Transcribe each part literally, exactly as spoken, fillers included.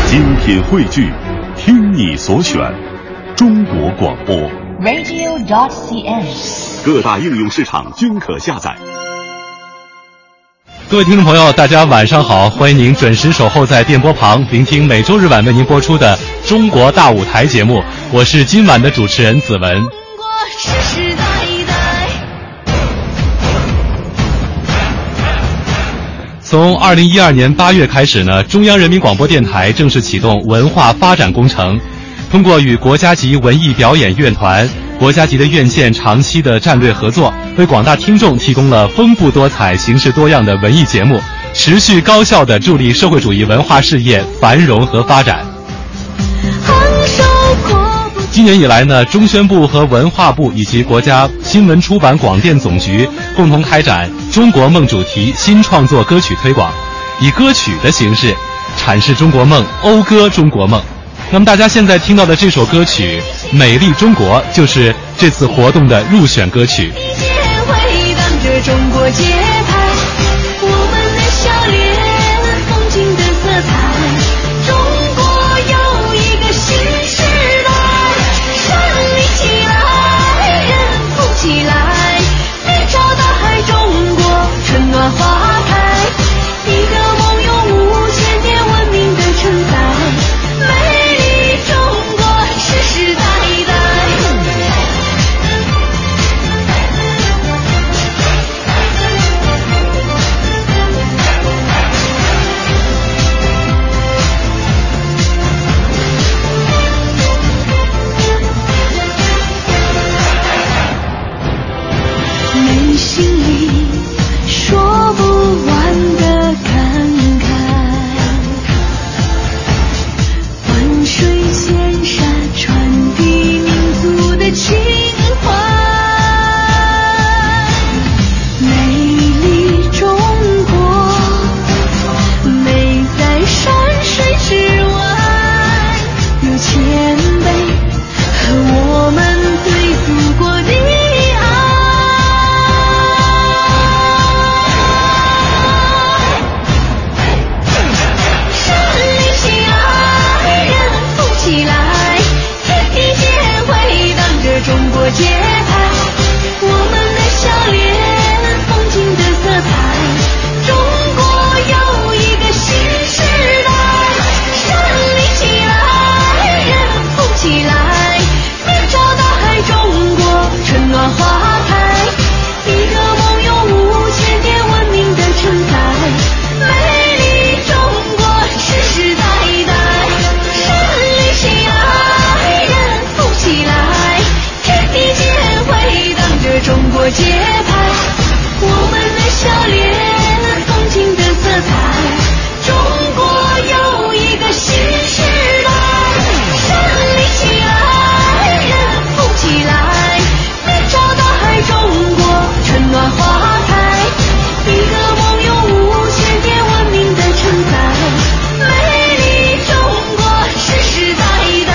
精品汇聚，听你所选，中国广播 radio dot c n， 各大应用市场均可下载。 各位听众朋友，大家晚上好，欢迎您准时守候在电波旁，聆听每周日晚为您播出的《中国大舞台》节目。我是今晚的主持人子文。从二零一二年八月开始呢，中央人民广播电台正式启动文化发展工程，通过与国家级文艺表演院团、国家级的院线长期的战略合作，为广大听众提供了丰富多彩、形式多样的文艺节目，持续高效地助力社会主义文化事业繁荣和发展。今年以来呢，中宣部和文化部以及国家新闻出版广电总局共同开展中国梦主题新创作歌曲推广，以歌曲的形式阐释中国梦，讴歌中国梦。那么大家现在听到的这首歌曲《美丽中国》就是这次活动的入选歌曲。 中国节拍，我们的笑脸，风景的色彩，中国有一个新时代，胜利起来，人富起来，面朝大海，中国春暖花开，一个梦有五千年文明的承载，美丽中国世世代代。心里说不完的感慨，万水千山传递民族的情怀，美丽中国美在山水之外，有前辈和我们对祖国的中国节拍，我们的笑脸，风景的色彩，中国有一个新时代，胜利起来，人富起来，面朝大海，中国春暖花开，一个梦有五千年文明的承载，美丽中国世世代代，胜利起来，人富起来，地间回荡着中国节拍，我们的笑脸，风景的色彩，中国有一个新时代，胜利起来，人富起来，面朝大海，中国春暖花开，一个梦有五千年文明的承载，美丽中国世世代代，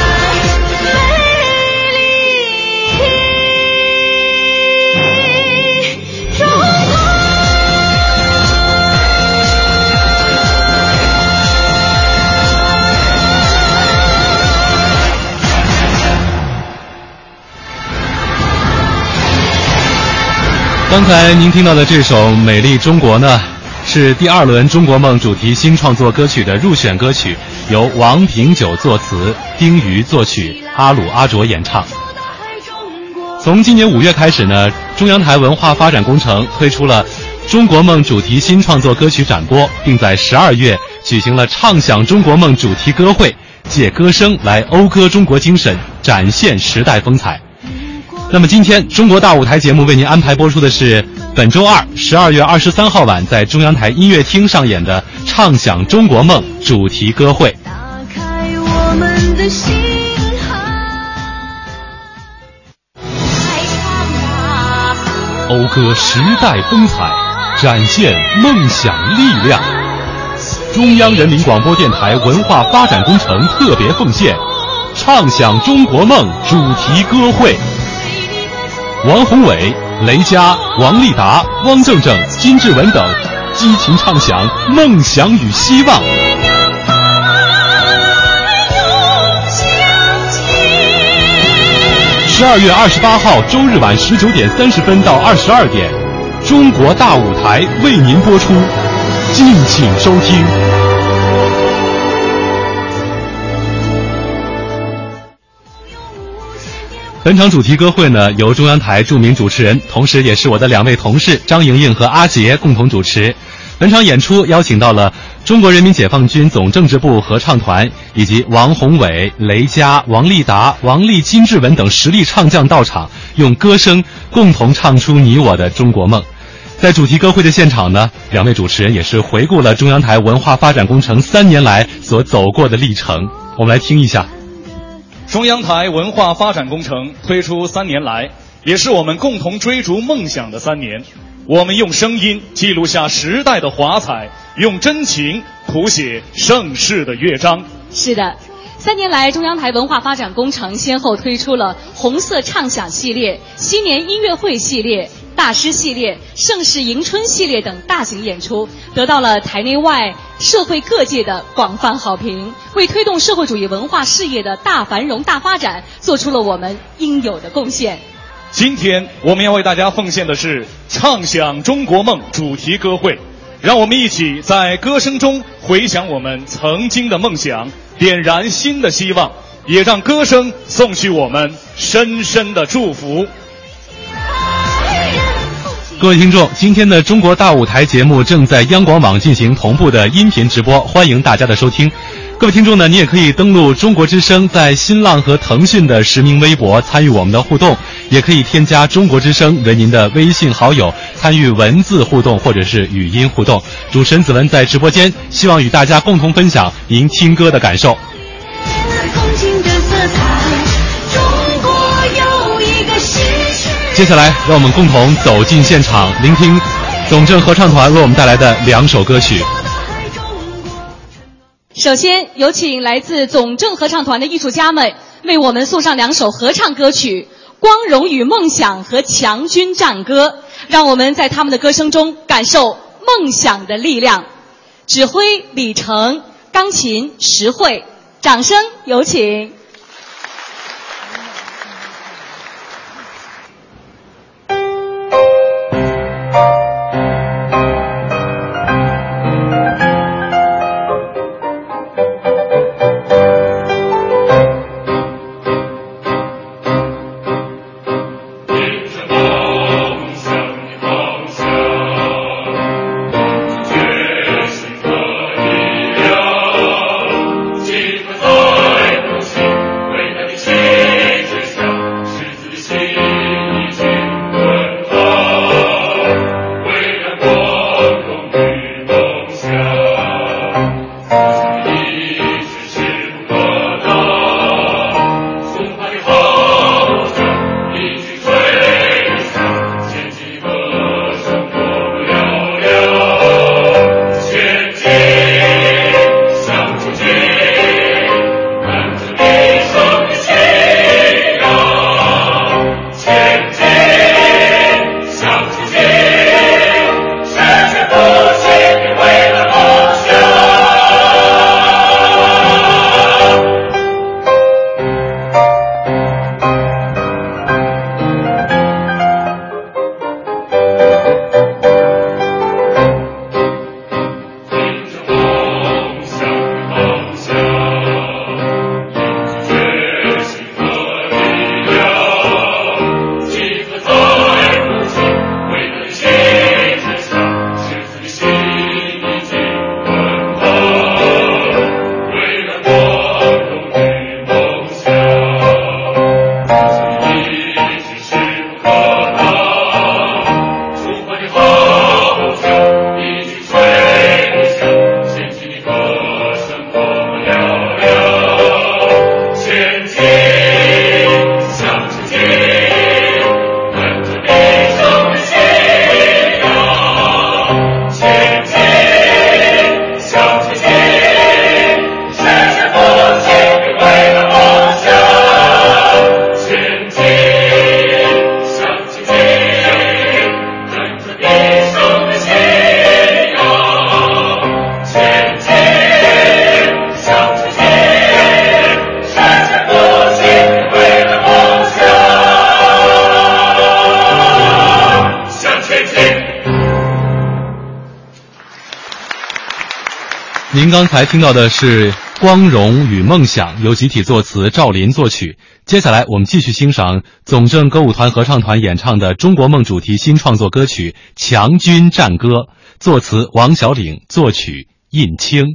刚才您听到的这首《美丽中国》呢，是第二轮中国梦主题新创作歌曲的入选歌曲，由王平九作词，丁瑜作曲，阿鲁阿卓演唱。从今年五月开始呢，中央台文化发展工程推出了中国梦主题新创作歌曲展播，并在十二月举行了畅享中国梦主题歌会，借歌声来讴歌中国精神，展现时代风采。那么今天中国大舞台节目为您安排播出的是本周二十二月二十三号晚在中央台音乐厅上演的畅享中国梦主题歌会。 打开我们的心海， 讴歌时代风采，展现梦想力量。中央人民广播电台文化发展工程特别奉献畅享中国梦主题歌会。王宏伟、雷佳、王立达、汪正正、金志文等激情唱响梦想与希望。 十二月二十八号周日晚十九点三十分到二十二点，中国大舞台为您播出，敬请收听。本场主题歌会呢，由中央台著名主持人，同时也是我的两位同事张莹莹和阿杰共同主持。本场演出邀请到了中国人民解放军总政治部合唱团以及王宏伟、雷佳、王立达、王丽、金志文等实力唱将到场，用歌声共同唱出你我的中国梦。在主题歌会的现场呢，两位主持人也是回顾了中央台文化发展工程三年来所走过的历程。我们来听一下。 中央台文化发展工程推出三年来，也是我们共同追逐梦想的三年。我们用声音记录下时代的华彩，用真情谱写盛世的乐章。 是的，三年来，中央台文化发展工程先后推出了红色畅响系列、新年音乐会系列、大师系列、盛世迎春系列等大型演出，得到了台内外社会各界的广泛好评，为推动社会主义文化事业的大繁荣大发展做出了我们应有的贡献。 今天我们要为大家奉献的是畅想中国梦主题歌会，让我们一起在歌声中回想我们曾经的梦想，点燃新的希望，也让歌声送去我们深深的祝福。 各位听众，今天的中国大舞台节目正在央广网进行同步的音频直播，欢迎大家的收听。各位听众呢，你也可以登录中国之声在新浪和腾讯的实名微博参与我们的互动，也可以添加中国之声为您的微信好友，参与文字互动或者是语音互动。主持人子文在直播间，希望与大家共同分享您听歌的感受。接下来让我们共同走进现场，聆听总政合唱团为我们带来的两首歌曲。 首先有请来自总政合唱团的艺术家们为我们送上两首合唱歌曲《光荣与梦想》和《强军战歌》，让我们在他们的歌声中感受梦想的力量。指挥李成，钢琴石慧，掌声有请。 在不行。 您刚才听到的是《光荣与梦想》，由集体作词，赵琳作曲。接下来我们继续欣赏总政歌舞团合唱团演唱的中国梦主题新创作歌曲《强军战歌》，作词王小岭，作曲印青。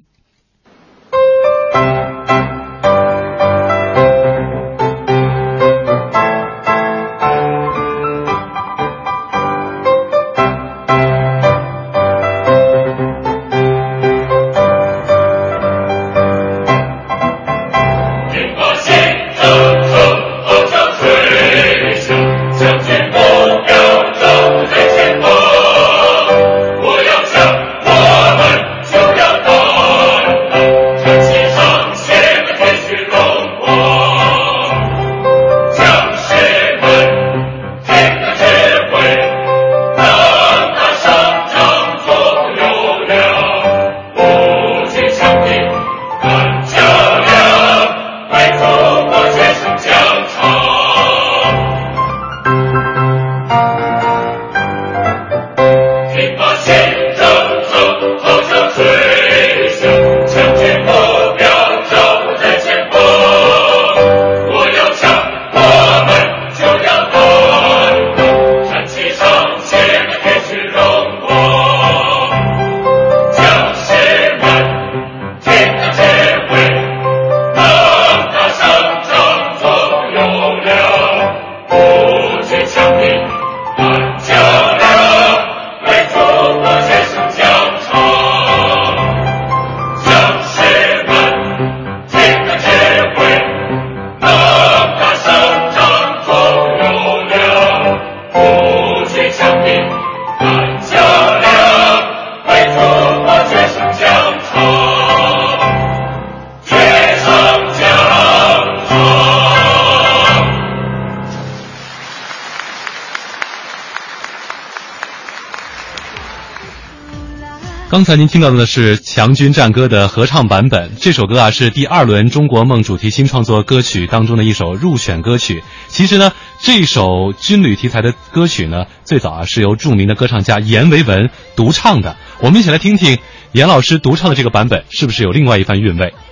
刚才您听到的是《强军战歌》的合唱版本，这首歌啊是第二轮中国梦主题新创作歌曲当中的一首入选歌曲。其实呢，这首军旅题材的歌曲呢，最早啊是由著名的歌唱家阎维文独唱的。我们一起来听听阎老师独唱的这个版本，是不是有另外一番韵味？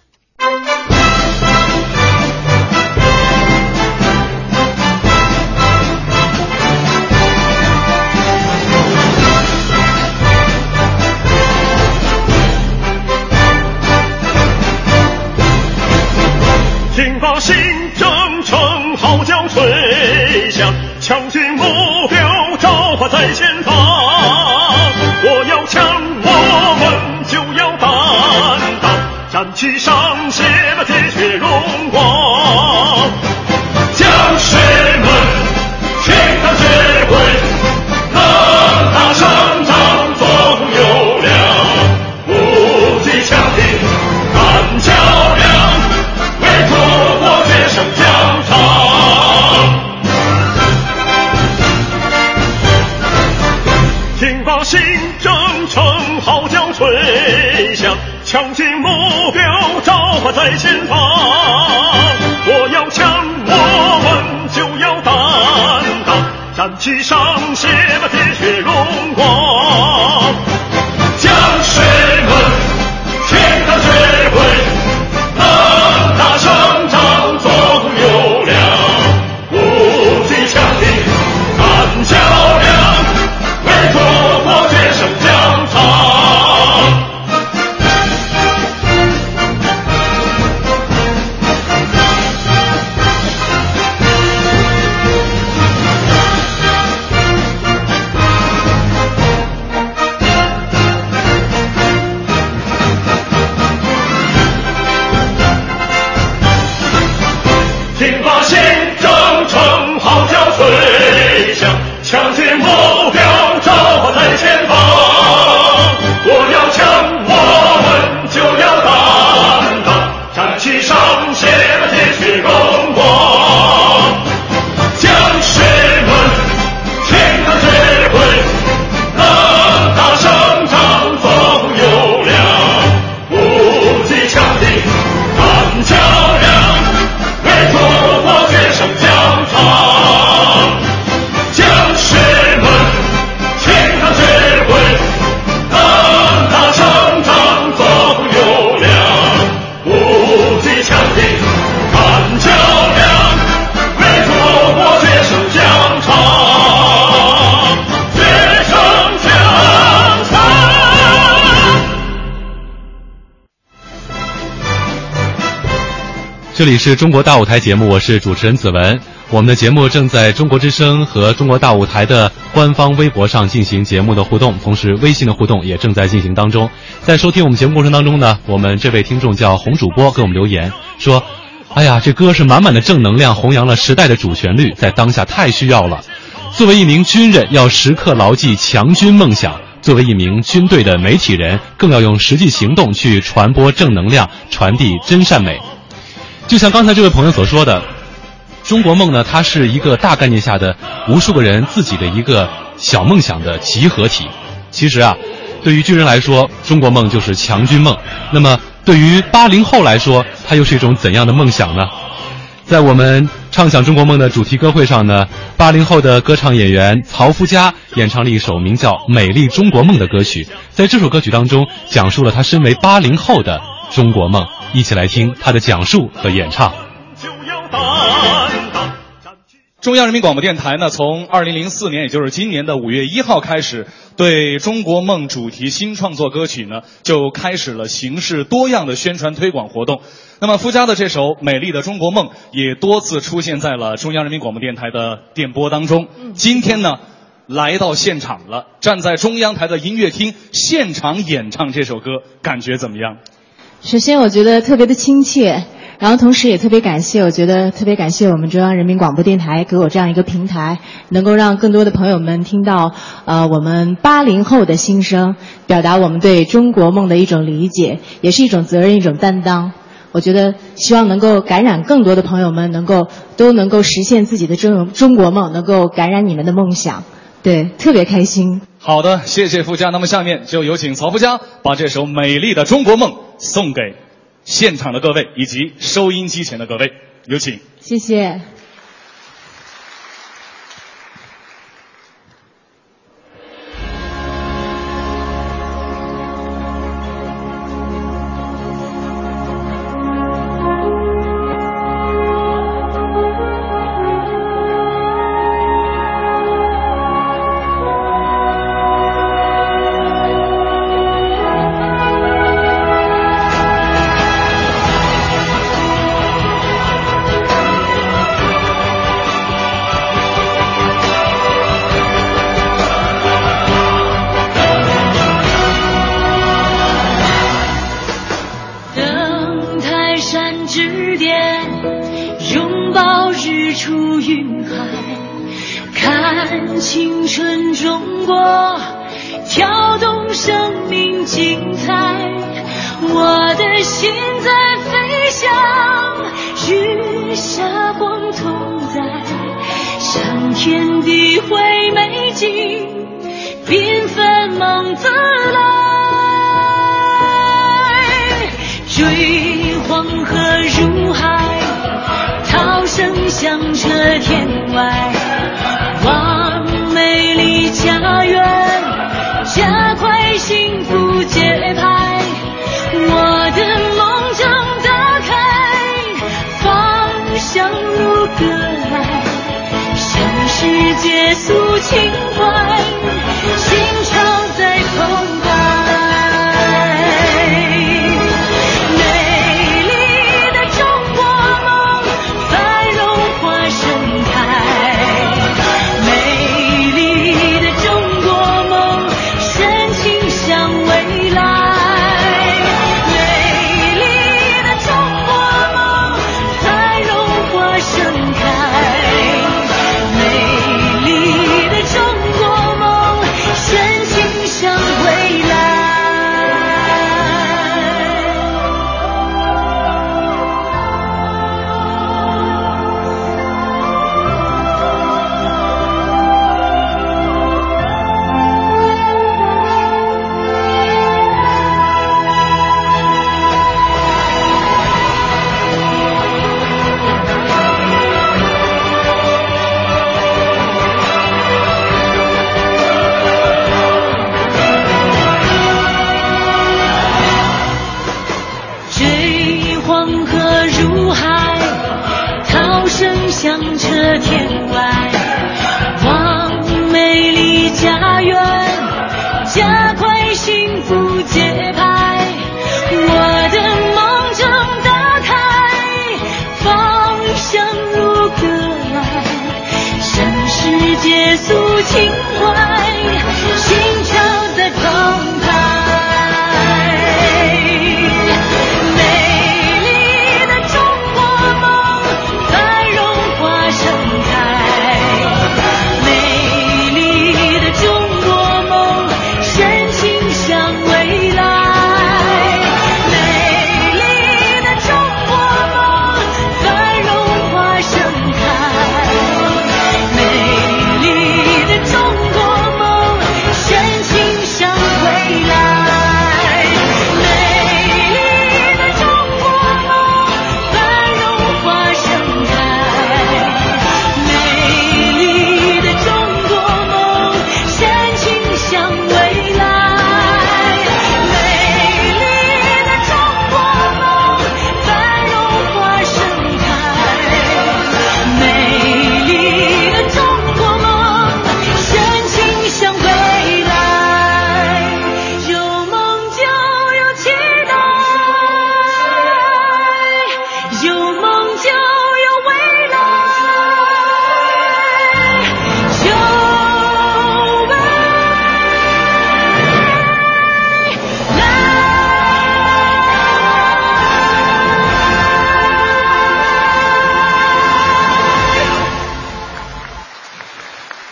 听罢新征程号角吹响，强军目标召唤在前方。我要强，我们就要担当，战旗上写满铁血荣光。将士们，听到指挥，能打胜仗做有量，不惧强敌敢较量，为祖国决胜疆场。听罢新征程号角吹响，强军目标召唤在前方。我要强，我们就要担当，战旗上写满铁血荣光。将士们，听到指挥，能打胜仗做有量，不惧强敌敢较量，为祖国决胜疆场。 这里是中国大舞台节目，我是主持人子文。我们的节目正在中国之声和中国大舞台的官方微博上进行节目的互动，同时微信的互动也正在进行当中。在收听我们节目过程当中呢，我们这位听众叫洪主播给我们留言说，哎呀，这歌是满满的正能量，弘扬了时代的主旋律，在当下太需要了。作为一名军人，要时刻牢记强军梦想，作为一名军队的媒体人，更要用实际行动去传播正能量，传递真善美。就像刚才这位朋友所说的，中国梦呢，它是一个大概念下的无数个人自己的一个小梦想的集合体。其实啊，对于军人来说，中国梦就是强军梦。那么对于八零后来说，它又是一种怎样的梦想呢？在我们畅想中国梦的主题歌会上呢，八零后的歌唱演员曹福家演唱了一首名叫《美丽中国梦》的歌曲。在这首歌曲当中，讲述了他身为八零后的中国梦。一起来听他的讲述和演唱。 中央人民广播电台呢，从二零零四年，也就是今年的五月一号开始，对中国梦主题新创作歌曲呢，就开始了形式多样的宣传推广活动。那么夫家的这首《美丽的中国梦》也多次出现在了中央人民广播电台的电波当中。今天呢，来到现场了，站在中央台的音乐厅现场演唱这首歌，感觉怎么样？ 首先我觉得特别的亲切，然后同时也特别感谢，我觉得特别感谢我们中央人民广播电台给我这样一个平台，能够让更多的朋友们听到呃我们八零后的心声，表达我们对中国梦的一种理解，也是一种责任，一种担当。我觉得希望能够感染更多的朋友们，能够都能够实现自己的中中国梦，能够感染你们的梦想。对，特别开心。 好的，谢谢夫家。那么下面就有请曹夫家把这首《美丽的中国梦》送给现场的各位以及收音机前的各位，有请。 谢谢。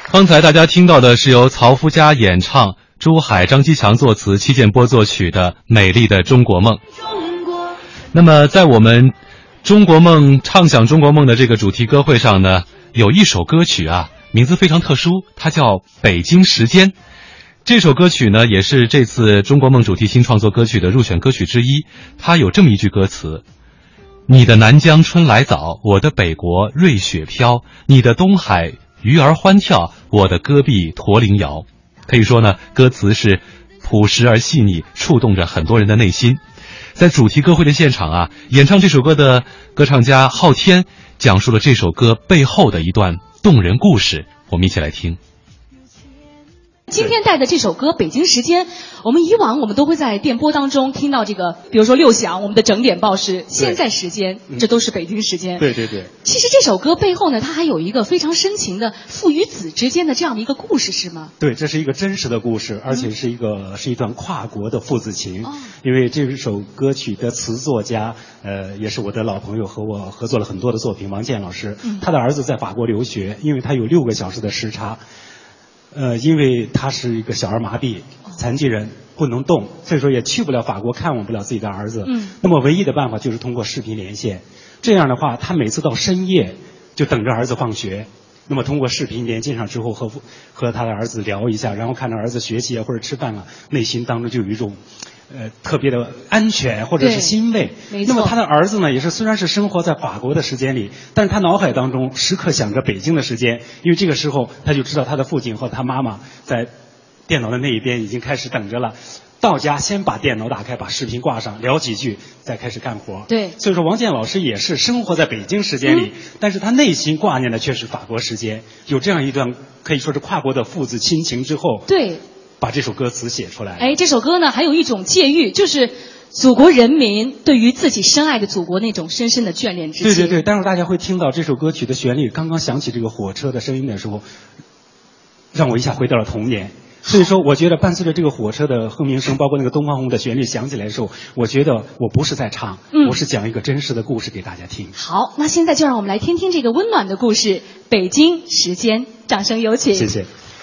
刚才大家听到的是由曹夫家演唱，朱海、张基强作词，戚建波作曲的《美丽的中国梦》。那么在我们中国梦畅想中国梦的这个主题歌会上呢，有一首歌曲啊，名字非常特殊，它叫《北京时间》。这首歌曲呢，也是这次中国梦主题新创作歌曲的入选歌曲之一。它有这么一句歌词：你的南疆春来早，我的北国瑞雪飘，你的东海鱼儿欢跳，我的戈壁驼铃摇。可以说呢，歌词是朴实而细腻，触动着很多人的内心。在主题歌会的现场啊，演唱这首歌的歌唱家昊天讲述了这首歌背后的一段动人故事，我们一起来听。 今天带的这首歌《北京时间》，我们以往我们都会在电波当中听到这个，比如说六响，我们的整点报时，现在时间，这都是北京时间。 对对对。 其实这首歌背后呢，它还有一个非常深情的父与子之间的这样的一个故事，是吗？ 对，这是一个真实的故事，而且是一个、嗯、是一段跨国的父子情。哦、因为这首歌曲的词作家，呃，也是我的老朋友，和我合作了很多的作品，王健老师。嗯、他的儿子在法国留学，因为他有六个小时的时差。呃，因为他是一个小儿麻痹残疾人，不能动，所以说也去不了法国，看望不了自己的儿子。嗯。那么唯一的办法就是通过视频连线。这样的话，他每次到深夜就等着儿子放学。那么通过视频连线上之后和，和和他的儿子聊一下，然后看着儿子学习啊或者吃饭啊，内心当中就有一种呃特别的安全或者是欣慰。 没错。 那么他的儿子呢，也是虽然是生活在法国的时间里，但是他脑海当中时刻想着北京的时间，因为这个时候他就知道他的父亲和他妈妈在电脑的那一边已经开始等着了。到家先把电脑打开，把视频挂上，聊几句，再开始干活。 对， 所以说王健老师也是生活在北京时间里，嗯、但是他内心挂念的却是法国时间。有这样一段可以说是跨国的父子亲情之后， 对， 把这首歌词写出来。 哎，这首歌呢还有一种借喻，就是祖国人民对于自己深爱的祖国那种深深的眷恋之情。 对对对，待会儿大家会听到这首歌曲的旋律，刚刚响起这个火车的声音的时候，让我一下回到了童年。所以说我觉得伴随着这个火车的轰鸣声，包括那个东方红的旋律响起来的时候，我觉得我不是在唱、嗯、我是讲一个真实的故事给大家听。 好，那现在就让我们来听听这个温暖的故事，北京时间，掌声有请。 谢谢。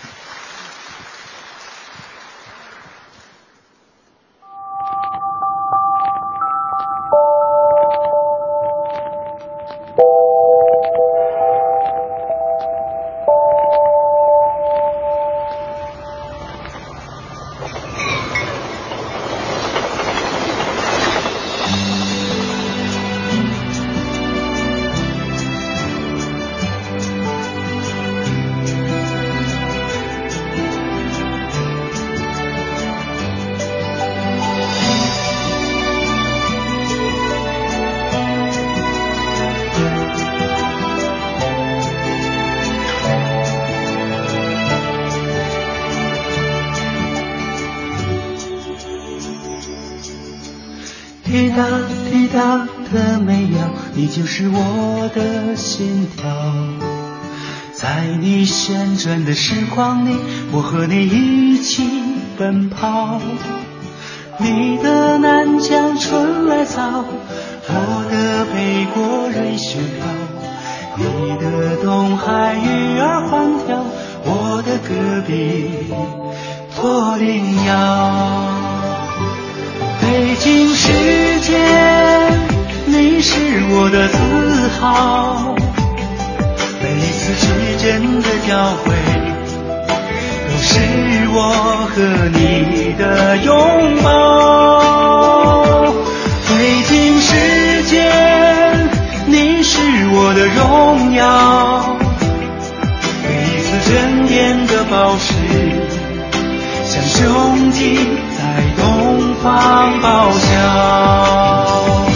滴答滴答的美妙，你就是我的心跳。在你旋转的时光里，我和你一起奔跑。你的南疆春来早，我的北国瑞雪飘。你的东海鱼儿欢跳，我的戈壁驼铃摇。北京时间，你是我的自豪，每一次指针的交汇，都是我和你的拥抱。北京时间，你是我的荣耀，每一次针点的报时，像雄鸡在东方翱翔。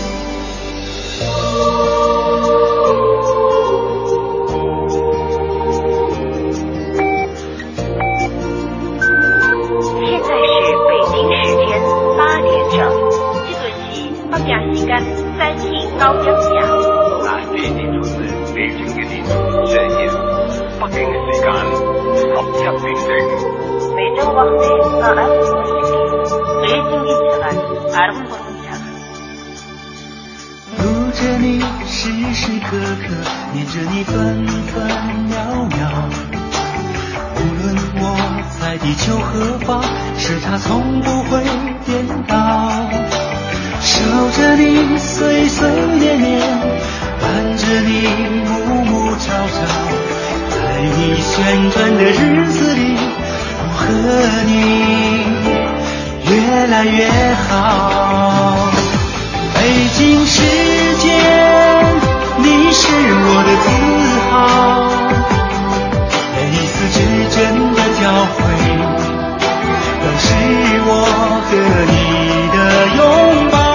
现在是北京时间八点整，这段是北京时间三点九点整。大地之春的北京嘅地圖上演，北京嘅時間十一點整。北京waktu saat北京嘅時間二十點。 路着你時時刻刻，念着你分分秒秒， 在地球何方，是他从不会颠倒。守着你岁岁年年，伴着你暮暮朝朝，在你旋转的日子里，我和你越来越好。北京时间，你是我的自豪，每一次指针的交汇，都是我和你的拥抱。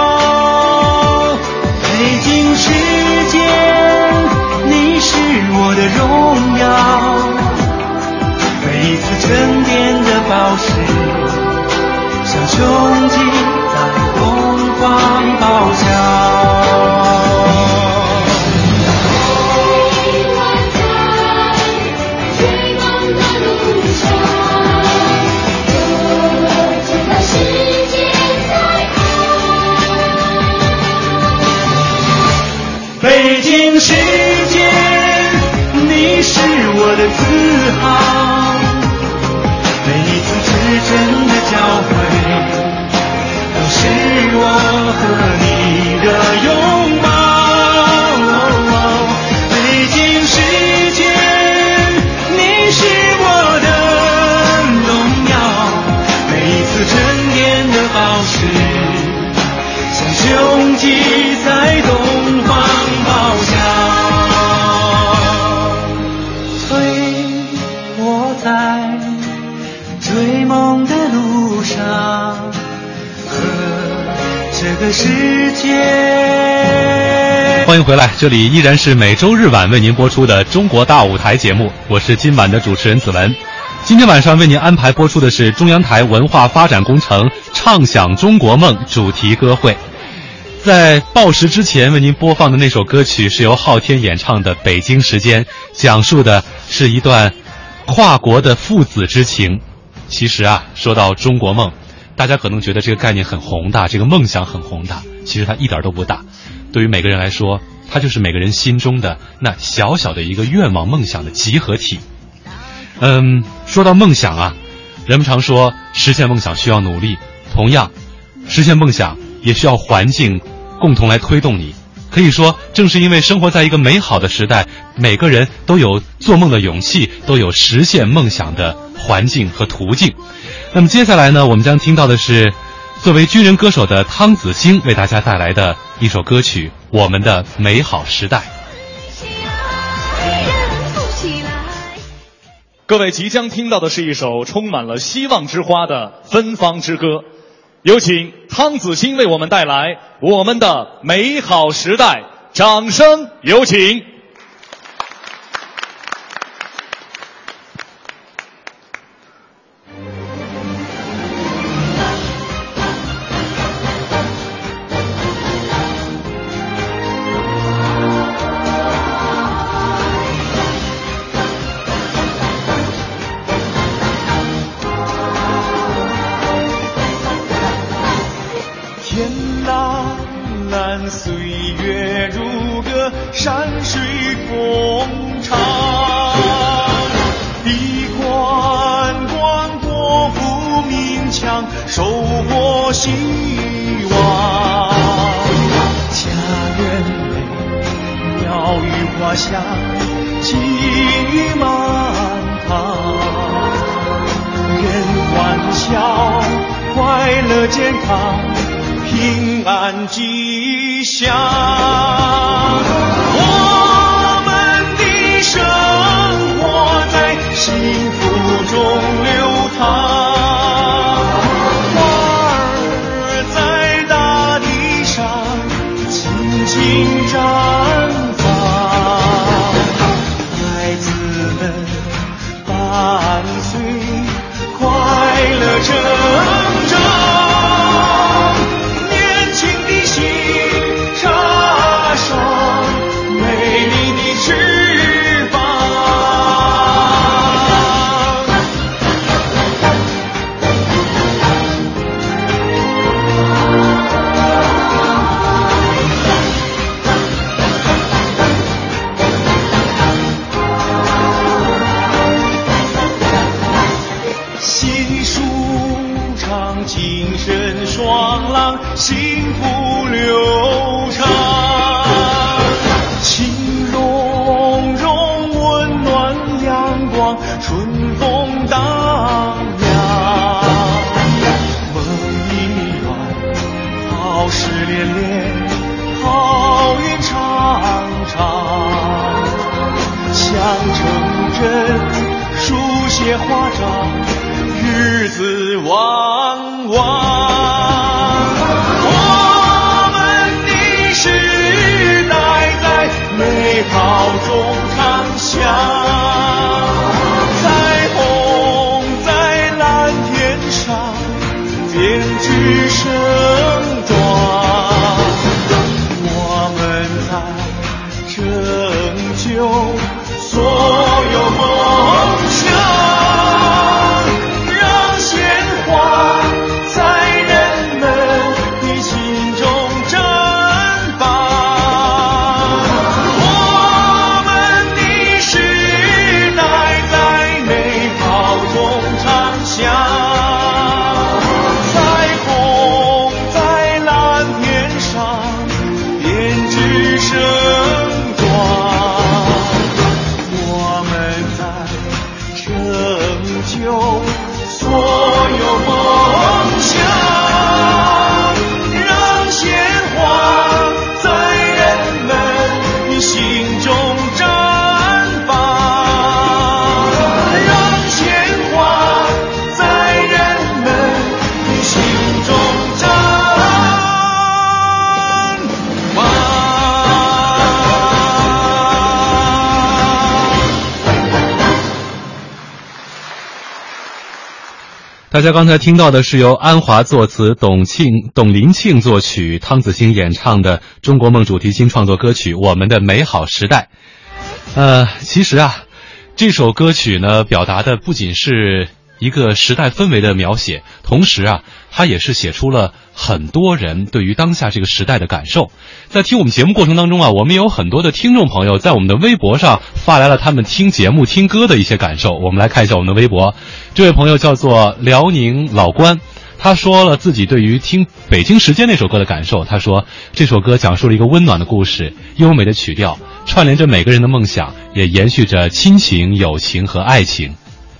北京时间，你是我的荣耀，每一次沉淀的宝石，像穹极在东方爆笑。北京时间，你是我的自豪，每一次指针的交汇，都是我和你的拥抱。北京时间，你是我的荣耀，每一次沉淀的宝石，像穹极在东方爆笑。催我在追梦的路上，和这个世界。 欢迎回来，这里依然是每周日晚为您播出的中国大舞台节目，我是今晚的主持人子文。今天晚上为您安排播出的是中央台文化发展工程畅想中国梦主题歌会。在报时之前为您播放的那首歌曲是由昊天演唱的《北京时间》，讲述的是一段跨国的父子之情。其实啊，说到中国梦，大家可能觉得这个概念很宏大，这个梦想很宏大，其实它一点都不大。对于每个人来说，它就是每个人心中的那小小的一个愿望梦想的集合体。嗯，说到梦想啊，人们常说实现梦想需要努力，同样实现梦想也需要环境共同来推动你。可以说，正是因为生活在一个美好的时代，每个人都有做梦的勇气，都有实现梦想的环境和途径。那么接下来呢，我们将听到的是作为军人歌手的汤子星为大家带来的一首歌曲《我们的美好时代》。 各位即将听到的是一首充满了希望之花的芬芳之歌，有请汤子星为我们带来《我们的美好时代》，掌声有请。 成长，年轻的心。 些花招，日子弯弯。我们的时代在美好中唱响，彩虹在蓝天上编织盛装。我们在拯救所有梦想，让鲜花在人们的心中绽放。我们的时代在美好中唱响，彩虹在蓝天上编织盛装。拯救所有梦想，让鲜花在人们的心中绽放，让鲜花在人们的心中绽放。 大家刚才听到的是由安华作词、董庆、董林庆作曲、汤子星演唱的中国梦主题新创作歌曲《我们的美好时代》。呃，其实啊，这首歌曲呢，表达的不仅是一个时代氛围的描写，同时啊，它也是写出了很多人对于当下这个时代的感受。在听我们节目过程当中啊，我们有很多的听众朋友在我们的微博上发来了他们听节目听歌的一些感受。我们来看一下我们的微博，这位朋友叫做辽宁老关，他说了自己对于听《北京时间》那首歌的感受。他说这首歌讲述了一个温暖的故事，优美的曲调串联着每个人的梦想，也延续着亲情、友情和爱情。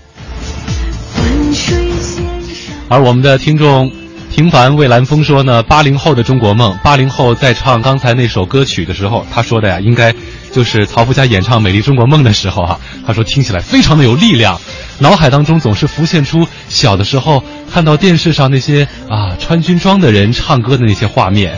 而我们的听众平凡蔚蓝风说呢，八零后的中国梦，八零后在唱刚才那首歌曲的时候，他说的呀，应该就是曹福家演唱《美丽中国梦》的时候哈、啊。他说听起来非常的有力量，脑海当中总是浮现出小的时候看到电视上那些啊穿军装的人唱歌的那些画面。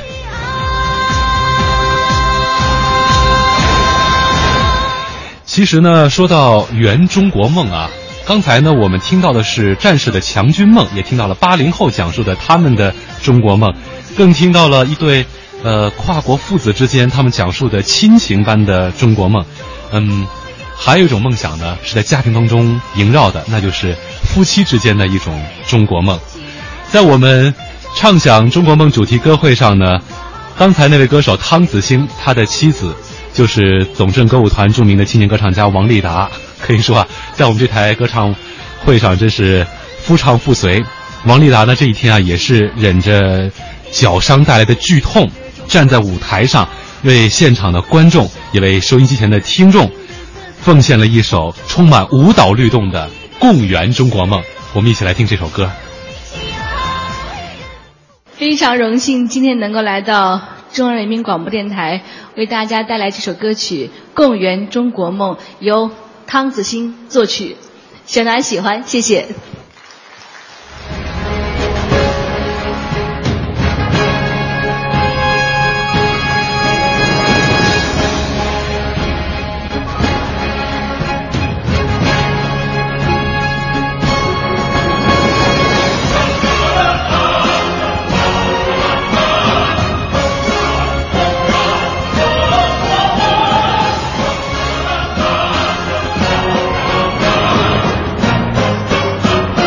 其实呢，说到圆中国梦啊，刚才呢我们听到的是战士的强军梦，也听到了八零后讲述的他们的中国梦，更听到了一对呃跨国父子之间他们讲述的亲情般的中国梦。嗯，还有一种梦想呢是在家庭当中萦绕的，那就是夫妻之间的一种中国梦。在我们畅想中国梦主题歌会上呢，刚才那位歌手汤子星，他的妻子就是总政歌舞团著名的青年歌唱家王丽达。可以说啊，在我们这台歌唱会上真是夫唱妇随。王丽达呢这一天啊，也是忍着脚伤带来的剧痛，站在舞台上，为现场的观众也为收音机前的听众奉献了一首充满舞蹈律动的《共圆中国梦》。我们一起来听这首歌。 非常荣幸今天能够来到中央人民广播电台，为大家带来这首歌曲《共圆中国梦》，由汤子星作曲，小南喜欢，谢谢。 我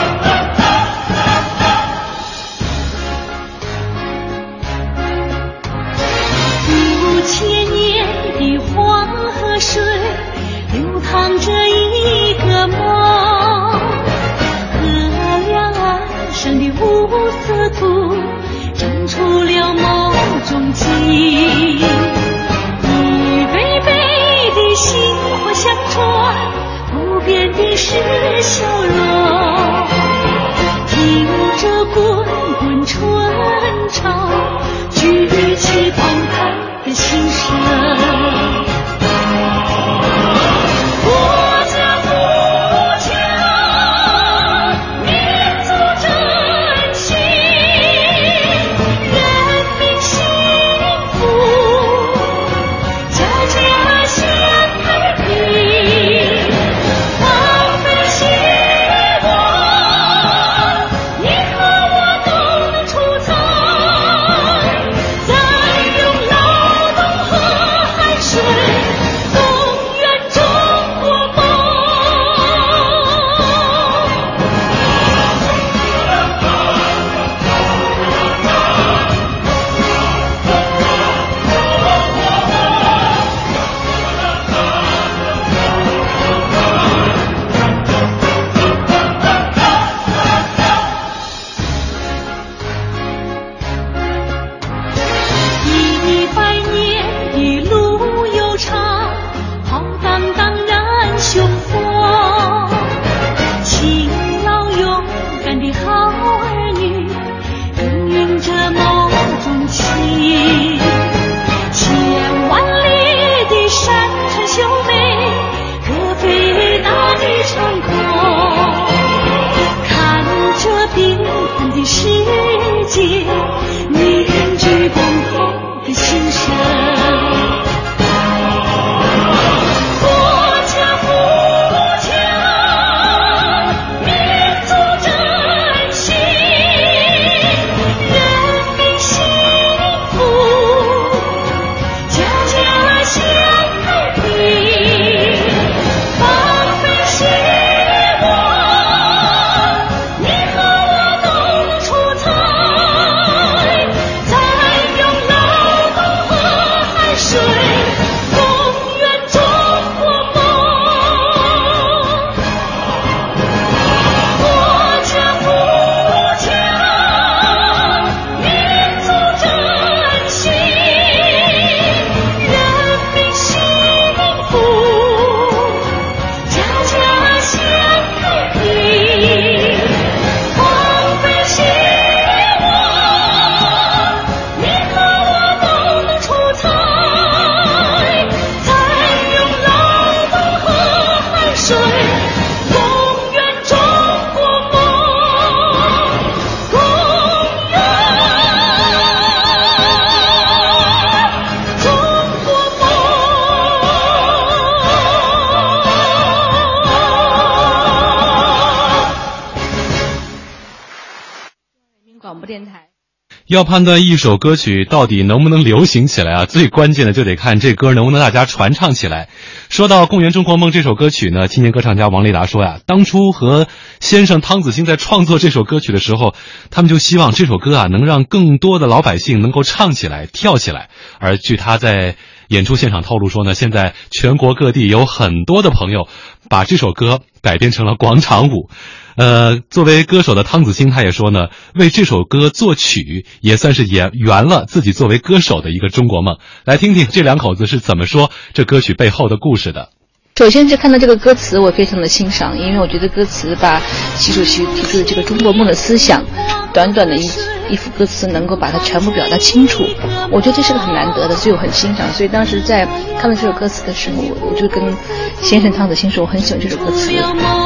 要判断一首歌曲到底能不能流行起来啊，最关键的就得看这歌能不能大家传唱起来。说到《公园中国梦》这首歌曲呢，青年歌唱家王丽达说呀，当初和先生汤子星在创作这首歌曲的时候，他们就希望这首歌啊能让更多的老百姓能够唱起来、跳起来。而据他在演出现场透露说呢，现在全国各地有很多的朋友把这首歌改编成了广场舞。呃，作为歌手的汤子星，他也说呢，为这首歌作曲，也算是也圆了自己作为歌手的一个中国梦。来听听这两口子是怎么说这歌曲背后的故事的。 首先是看到这个歌词，我非常的欣赏，因为我觉得歌词把习主席提出的这个中国梦的思想，短短的一一幅歌词能够把它全部表达清楚，我觉得这是个很难得的，所以我很欣赏。所以当时在看到这首歌词的时候，我就跟先生汤子星说，我很喜欢这首歌词。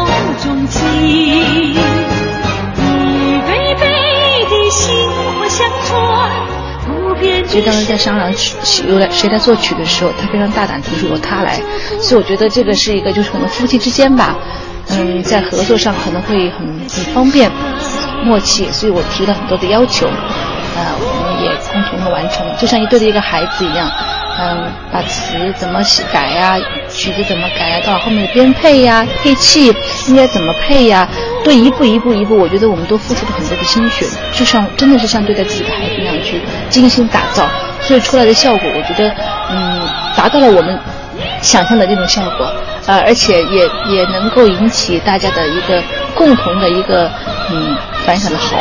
所以当时在商量由来谁来作曲的时候，他非常大胆提出由他来，所以我觉得这个是一个就是可能夫妻之间吧，嗯，在合作上可能会很很方便默契，所以我提了很多的要求，呃，我们也共同的完成，就像一对的一个孩子一样，嗯，把词怎么改呀、啊，曲子怎么改呀、啊，到后面的编配呀、啊、配器应该怎么配呀、啊，都一步一步一步，我觉得我们都付出了很多的心血，就像真的是像对待自己的孩子一样去精心打造，所以出来的效果，我觉得嗯，达到了我们想象的这种效果，呃，而且也也能够引起大家的一个共同的一个嗯反响的好。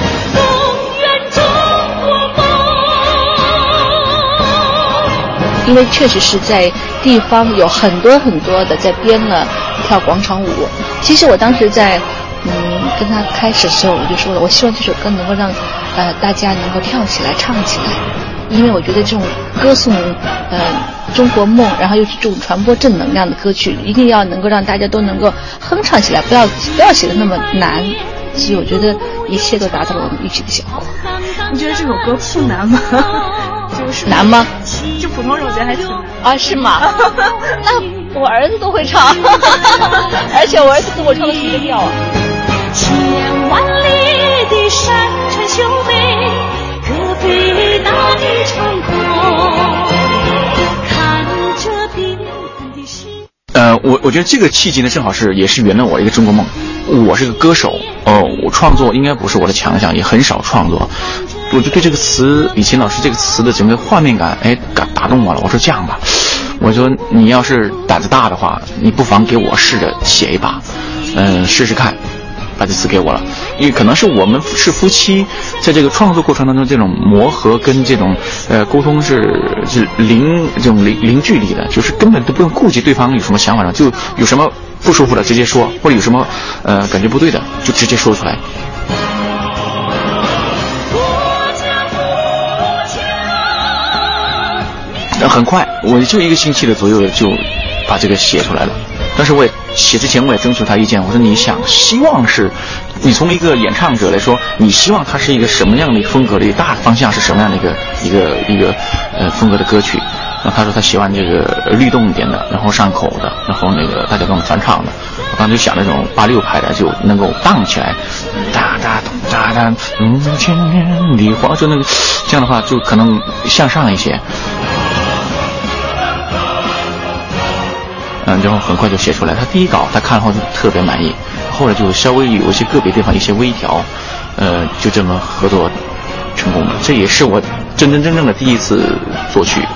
因为确实是在地方有很多很多的在编了跳广场舞。其实我当时在嗯跟他开始的时候，我就说了，我希望这首歌能够让呃大家能够跳起来唱起来，因为我觉得这种歌颂呃中国梦，然后又是这种传播正能量的歌曲，一定要能够让大家都能够哼唱起来，不要不要写的那么难。所以我觉得一切都达到了我们预期的效果。 你觉得这首歌不难吗？就是难吗？ 就普通人我觉得还挺难啊，是吗？那我儿子都会唱，而且我儿子跟我唱的是一个调啊。 千万里的山川秀美，戈飞大地长空，看着缤纷的心。 呃，我我觉得这个契机呢，正好是也是圆了我一个中国梦。我是个歌手，呃，我创作应该不是我的强项，也很少创作。我就对这个词，李琴老师这个词的整个画面感，哎，打打动我了。我说这样吧，我说你要是胆子大的话，你不妨给我试着写一把，嗯、呃，试试看。把这词给我了，因为可能是我们是夫妻，在这个创作过程当中，这种磨合跟这种呃沟通是是零这种零零距离的，就是根本都不用顾及对方有什么想法，就有什么不舒服的直接说，或者有什么呃感觉不对的就直接说出来。很快，我就一个星期的左右就把这个写出来了。但是我也写之前我也征求他意见，我说你想希望是你从一个演唱者来说，你希望它是一个什么样的一个风格的一个大方向是什么样的一个一个一个呃风格的歌曲。然后他说他喜欢这个律动一点的，然后上口的，然后那个大家都能传唱的。我刚才就想那种八六拍的就能够荡起来，哒哒咚哒哒，嗯，千年的花，就那个这样的话就可能向上一些。嗯，然后很快就写出来。他第一稿他看了后就特别满意，后来就稍微有一些个别地方一些微调，呃，就这么合作成功了。这也是我真真正正的第一次作曲。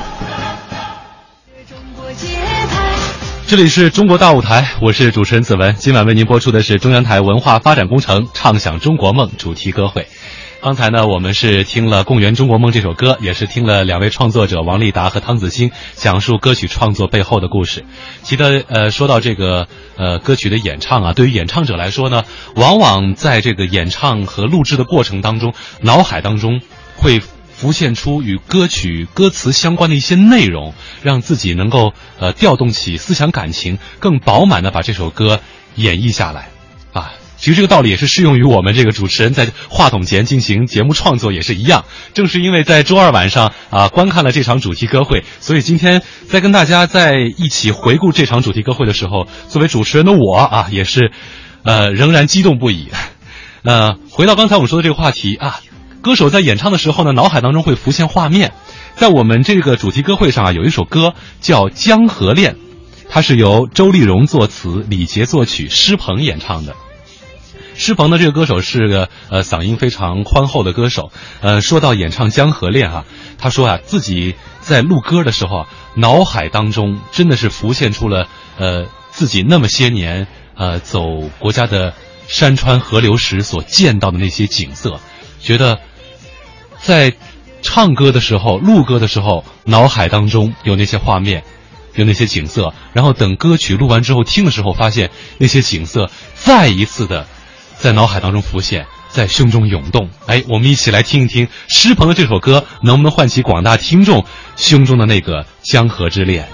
这里是中国大舞台，我是主持人子文。今晚为您播出的是中央台文化发展工程畅想中国梦主题歌会。刚才呢，我们是听了《共圆中国梦》这首歌，也是听了两位创作者王丽达和汤子星讲述歌曲创作背后的故事。记得呃，说到这个呃歌曲的演唱啊，对于演唱者来说呢，往往在这个演唱和录制的过程当中，脑海当中会浮现出与歌曲歌词相关的一些内容，让自己能够呃调动起思想感情，更饱满的把这首歌演绎下来啊。其实这个道理也是适用于我们这个主持人在话筒前进行节目创作也是一样。正是因为在周二晚上啊观看了这场主题歌会，所以今天在跟大家在一起回顾这场主题歌会的时候，作为主持人的我啊也是呃仍然激动不已。呃回到刚才我们说的这个话题啊， 歌手在演唱的时候呢，脑海当中会浮现画面。在我们这个主题歌会上啊，有一首歌叫《江河恋》，它是由周丽蓉作词，李杰作曲，施鹏演唱的。施鹏的这个歌手是个呃嗓音非常宽厚的歌手。呃，说到演唱《江河恋》啊，他说啊，自己在录歌的时候啊，脑海当中真的是浮现出了呃自己那么些年呃走国家的山川河流时所见到的那些景色，觉得在唱歌的时候、录歌的时候，脑海当中有那些画面，有那些景色，然后等歌曲录完之后听的时候，发现那些景色再一次的在脑海当中浮现，在胸中涌动。哎，我们一起来听一听施鹏的这首歌，能不能唤起广大听众胸中的那个江河之恋？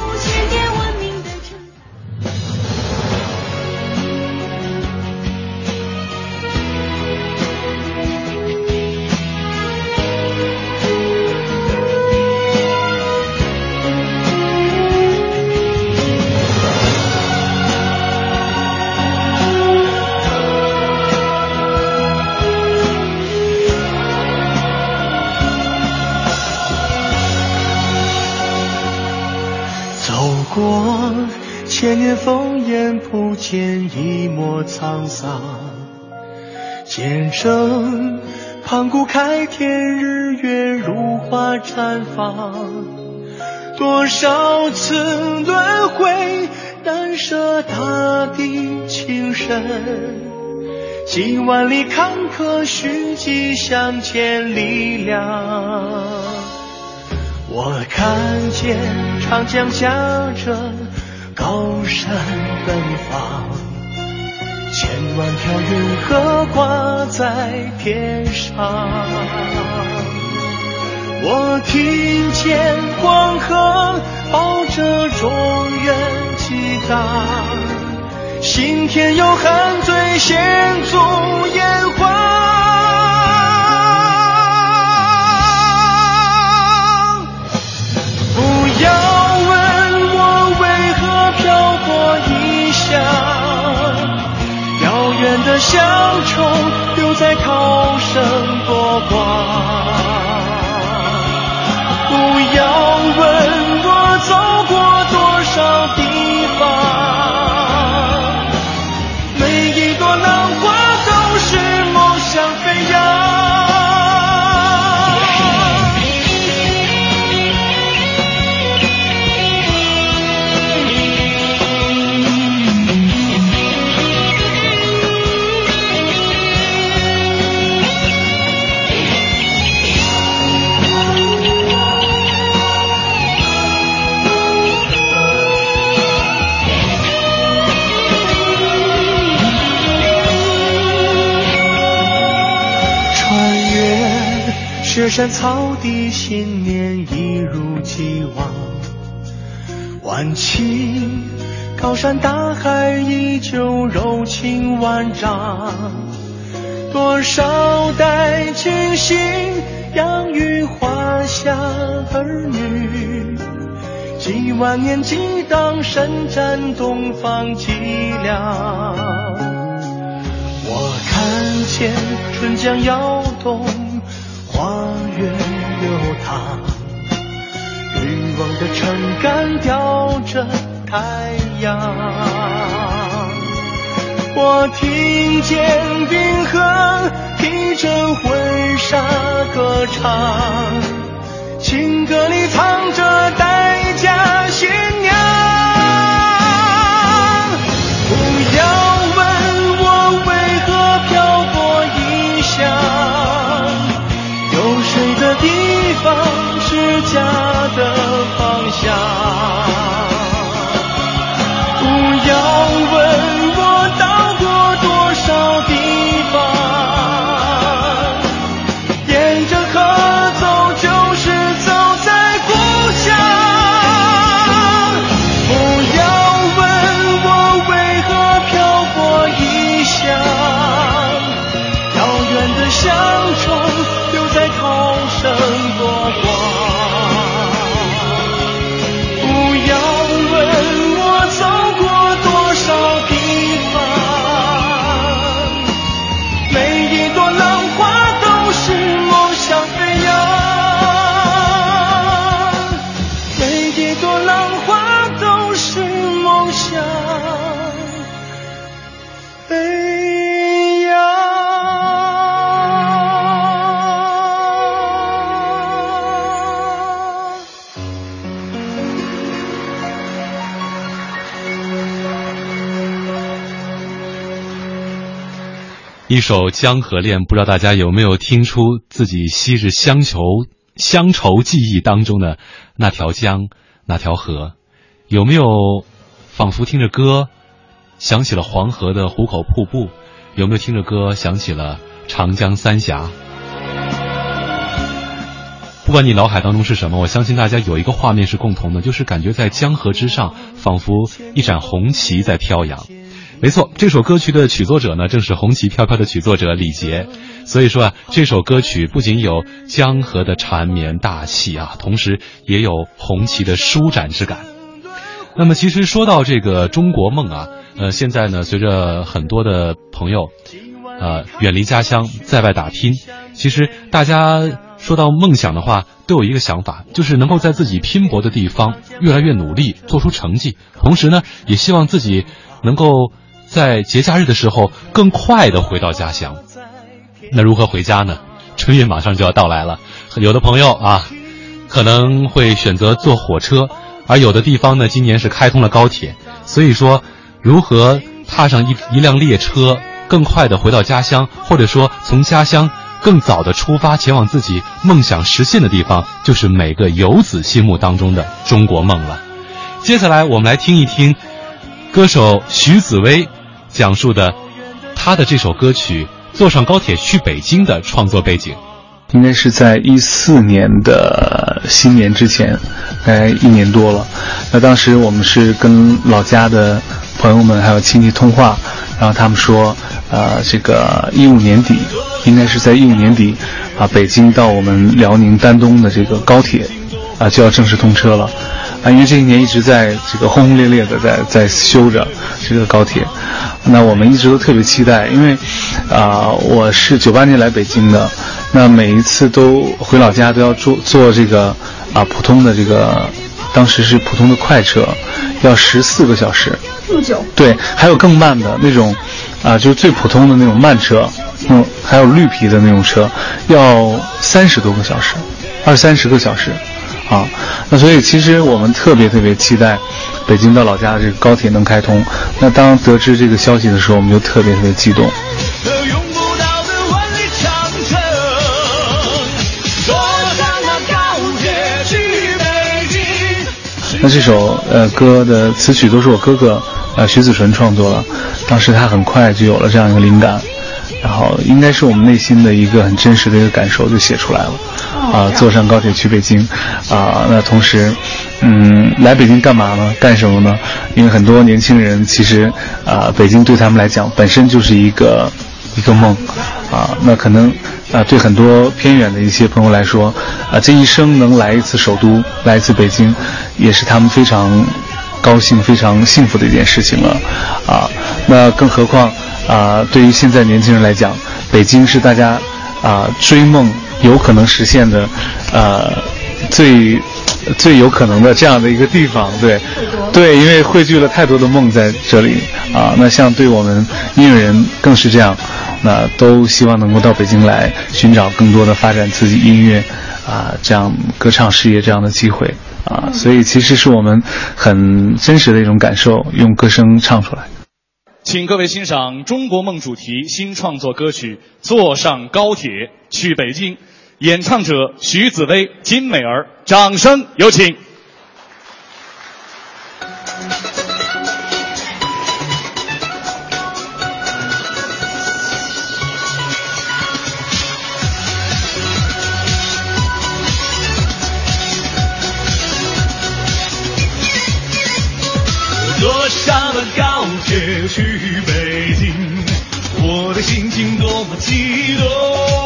千年烽烟不见一抹沧桑，见证盘古开天，日月如花绽放。多少次轮回，难舍大地情深。几万里坎坷，寻迹向前力量。我看见长江夹着高山奔放，千万条云河挂在天上。我听见黄河抱着众人激荡，心田有恨最险阻烟花。不要问我为何漂泊异乡，遥远的乡愁留在涛声波光。不要问我走过多少地方，每一朵浪花都是梦想飞扬。雪山草地，信念一如既往。万顷高山大海，依旧柔情万丈。多少代亲信养育华夏儿女，几万年激荡，伸展东方脊梁。我看见春江摇动，花园流淌，欲望的撑杆吊着太阳。我听见冰河披着婚纱歌唱，情歌里藏着待嫁新娘。不要问我为何漂泊异乡，有谁的地方是家的方向。不要问我到过多少地方，沿着河走就是走在故乡。 一朵浪花都是梦想飞扬。 一首《江河恋》，不知道大家有没有听出自己昔日乡愁乡愁记忆当中的那条江那条河，有没有仿佛听着歌想起了黄河的壶口瀑布，有没有听着歌想起了长江三峡？不管你脑海当中是什么，我相信大家有一个画面是共同的，就是感觉在江河之上仿佛一盏红旗在飘扬。没错，这首歌曲的曲作者呢，正是红旗飘飘的曲作者李杰。所以说啊，这首歌曲不仅有江河的缠绵大气啊，同时也有红旗的舒展之感。那么其实说到这个中国梦啊，呃，现在呢，随着很多的朋友呃远离家乡在外打拼，其实大家说到梦想的话，都有一个想法，就是能够在自己拼搏的地方越来越努力，做出成绩，同时呢，也希望自己能够在节假日的时候更快地回到家乡。那如何回家呢？春运马上就要到来了，有的朋友啊可能会选择坐火车，而有的地方呢今年是开通了高铁。所以说如何踏上一一辆列车更快地回到家乡，或者说从家乡更早地出发前往自己梦想实现的地方，就是每个游子心目当中的中国梦了。接下来我们来听一听歌手徐子薇讲述的他的这首歌曲坐上高铁去北京的创作背景。 应该是在一四年的新年之前，大概一年多了。那当时我们是跟老家的朋友们还有亲戚通话，然后他们说，呃，这个一五年底，应该是在一五年底，啊，北京到我们辽宁丹东的这个高铁，啊，就要正式通车了。啊，因为这一年一直在这个轰轰烈烈的在在修着这个高铁，那我们一直都特别期待，因为啊、呃，我是九八年来北京的，那每一次都回老家都要坐坐这个啊、呃、普通的这个，当时是普通的快车，要十四个小时， 这么久？ 对，还有更慢的那种，啊、呃，就是最普通的那种慢车，嗯，还有绿皮的那种车，要三十多个小时，二三十个小时。啊，那所以其实我们特别特别期待北京到老家的这个高铁能开通。那当得知这个消息的时候，我们就特别特别激动。那这首呃歌的词曲都是我哥哥呃徐子纯创作了，当时他很快就有了这样一个灵感。然后应该是我们内心的一个很真实的一个感受就写出来了，啊，坐上高铁去北京，啊，那同时，嗯，来北京干嘛呢？干什么呢？因为很多年轻人其实，啊，北京对他们来讲本身就是一个一个梦，啊，那可能啊对很多偏远的一些朋友来说，啊，这一生能来一次首都，来一次北京，也是他们非常高兴、非常幸福的一件事情了，啊，那更何况。啊、呃，对于现在年轻人来讲，北京是大家啊、呃、追梦有可能实现的，呃，最最有可能的这样的一个地方，对，对，因为汇聚了太多的梦在这里啊、呃。那像对我们音乐人更是这样，那都希望能够到北京来寻找更多的发展自己音乐啊、呃、这样歌唱事业这样的机会啊、呃。所以其实是我们很真实的一种感受，用歌声唱出来。 请各位欣赏中国梦主题新创作歌曲《坐上高铁去北京》，演唱者徐子薇、金美儿，掌声有请。 坐上了高铁去北京，我的心情多么激动，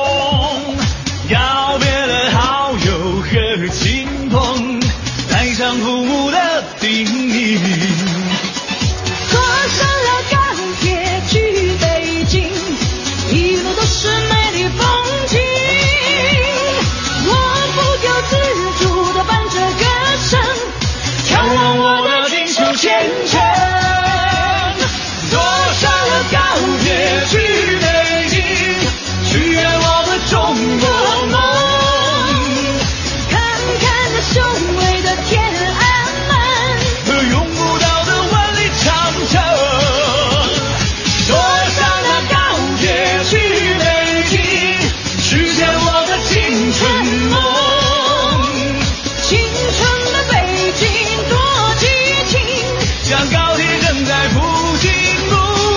告别了好友和亲朋，带上父母的叮咛。 坐上了高铁去北京，一路都是美丽风景，我不由自主地伴着歌声， 望我的锦绣前程，坐上了高铁去北京，去圆我的中国梦。 看看那雄伟的天安门和永不倒的万里长城，坐上了高铁去北京，实现我的青春梦。 青春的北京多激情， 像高铁正在复兴路